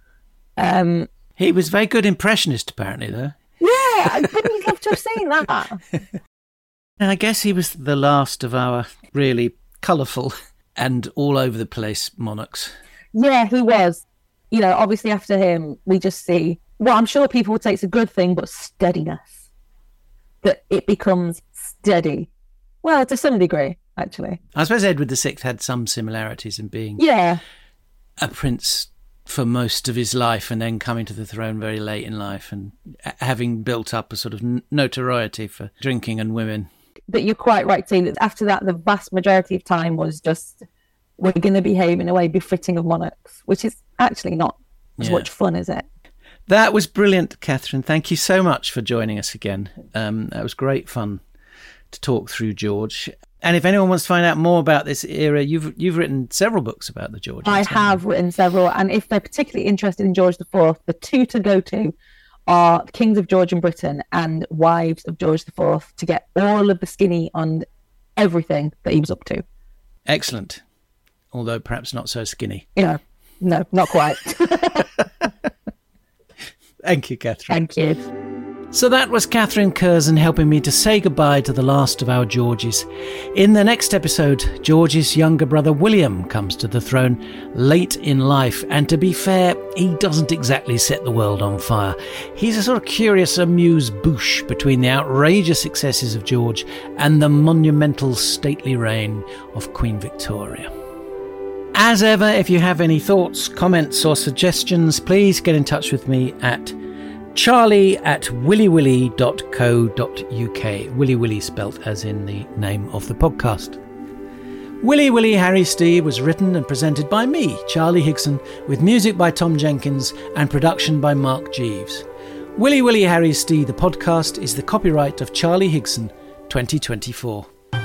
Speaker 11: Um,
Speaker 6: he was a very good impressionist, apparently, though.
Speaker 11: Yeah, I wouldn't love to have seen that.
Speaker 6: And I guess he was the last of our really colourful and all over the place monarchs.
Speaker 11: Yeah, he was. You know, obviously after him, we just see, well, I'm sure people would say it's a good thing, but steadiness. That it becomes steady. Well, to some degree, actually.
Speaker 6: I suppose Edward the Sixth had some similarities in being
Speaker 11: yeah.
Speaker 6: a prince for most of his life, and then coming to the throne very late in life, and having built up a sort of notoriety for drinking and women.
Speaker 11: But you're quite right saying that after that, the vast majority of time was just, we're going to behave in a way befitting of monarchs, which is actually not as yeah. much fun, is it?
Speaker 6: That was brilliant, Catherine. Thank you so much for joining us again. Um, that was great fun to talk through George. And if anyone wants to find out more about this era, you've you've written several books about the Georges.
Speaker 11: I have written several, and if they're particularly interested in George the Fourth, the two to go to are Kings of George and Britain and Wives of George the Fourth to get all of the skinny on everything that he was up to.
Speaker 6: Excellent. Although perhaps not so skinny.
Speaker 11: You know, no, not quite.
Speaker 6: Thank you, Catherine.
Speaker 11: Thank you.
Speaker 6: So that was Catherine Curzon helping me to say goodbye to the last of our Georges. In the next episode, George's younger brother William comes to the throne late in life, and to be fair, he doesn't exactly set the world on fire. He's a sort of curious amuse-bouche between the outrageous successes of George and the monumental stately reign of Queen Victoria. As ever, if you have any thoughts, comments or suggestions, please get in touch with me at charlie at williwilly dot co dot uk. Willy Willy spelt as in the name of the podcast. Willy Willy Harry Steve was written and presented by me, Charlie Higson, with music by Tom Jenkins and production by Mark Jeeves. Willy Willy Harry Steve, the podcast, is the copyright of Charlie Higson, twenty twenty-four.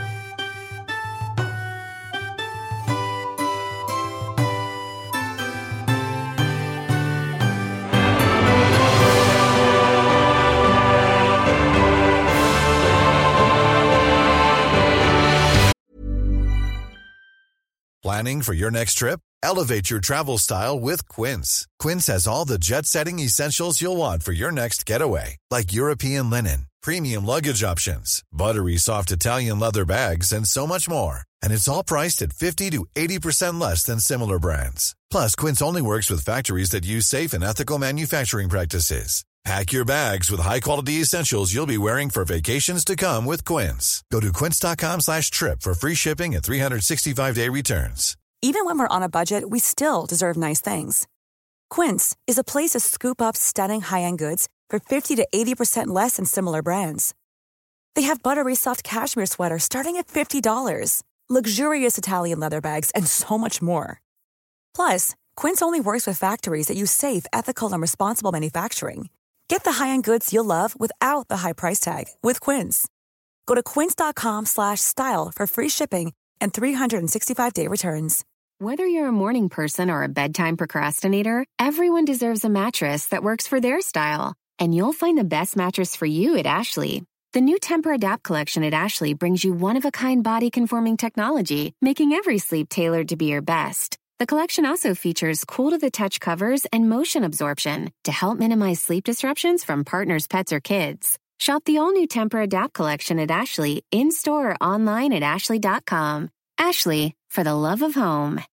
Speaker 12: Planning for your next trip? Elevate your travel style with Quince. Quince has all the jet-setting essentials you'll want for your next getaway, like European linen, premium luggage options, buttery soft Italian leather bags, and so much more. And it's all priced at fifty to eighty percent less than similar brands. Plus, Quince only works with factories that use safe and ethical manufacturing practices. Pack your bags with high-quality essentials you'll be wearing for vacations to come with Quince. Go to quince.com slash trip for free shipping and three sixty-five day returns.
Speaker 13: Even when we're on a budget, we still deserve nice things. Quince is a place to scoop up stunning high-end goods for fifty to eighty percent less than similar brands. They have buttery soft cashmere sweaters starting at fifty dollars, luxurious Italian leather bags, and so much more. Plus, Quince only works with factories that use safe, ethical, and responsible manufacturing. Get the high-end goods you'll love without the high price tag with Quince. Go to quince.com slash style for free shipping and three sixty-five day returns.
Speaker 14: Whether you're a morning person or a bedtime procrastinator, everyone deserves a mattress that works for their style. And you'll find the best mattress for you at Ashley. The new Tempur-Adapt collection at Ashley brings you one-of-a-kind body-conforming technology, making every sleep tailored to be your best. The collection also features cool-to-the-touch covers and motion absorption to help minimize sleep disruptions from partners, pets, or kids. Shop the all-new Tempur-Adapt collection at Ashley, in-store or online at ashley dot com. Ashley, for the love of home.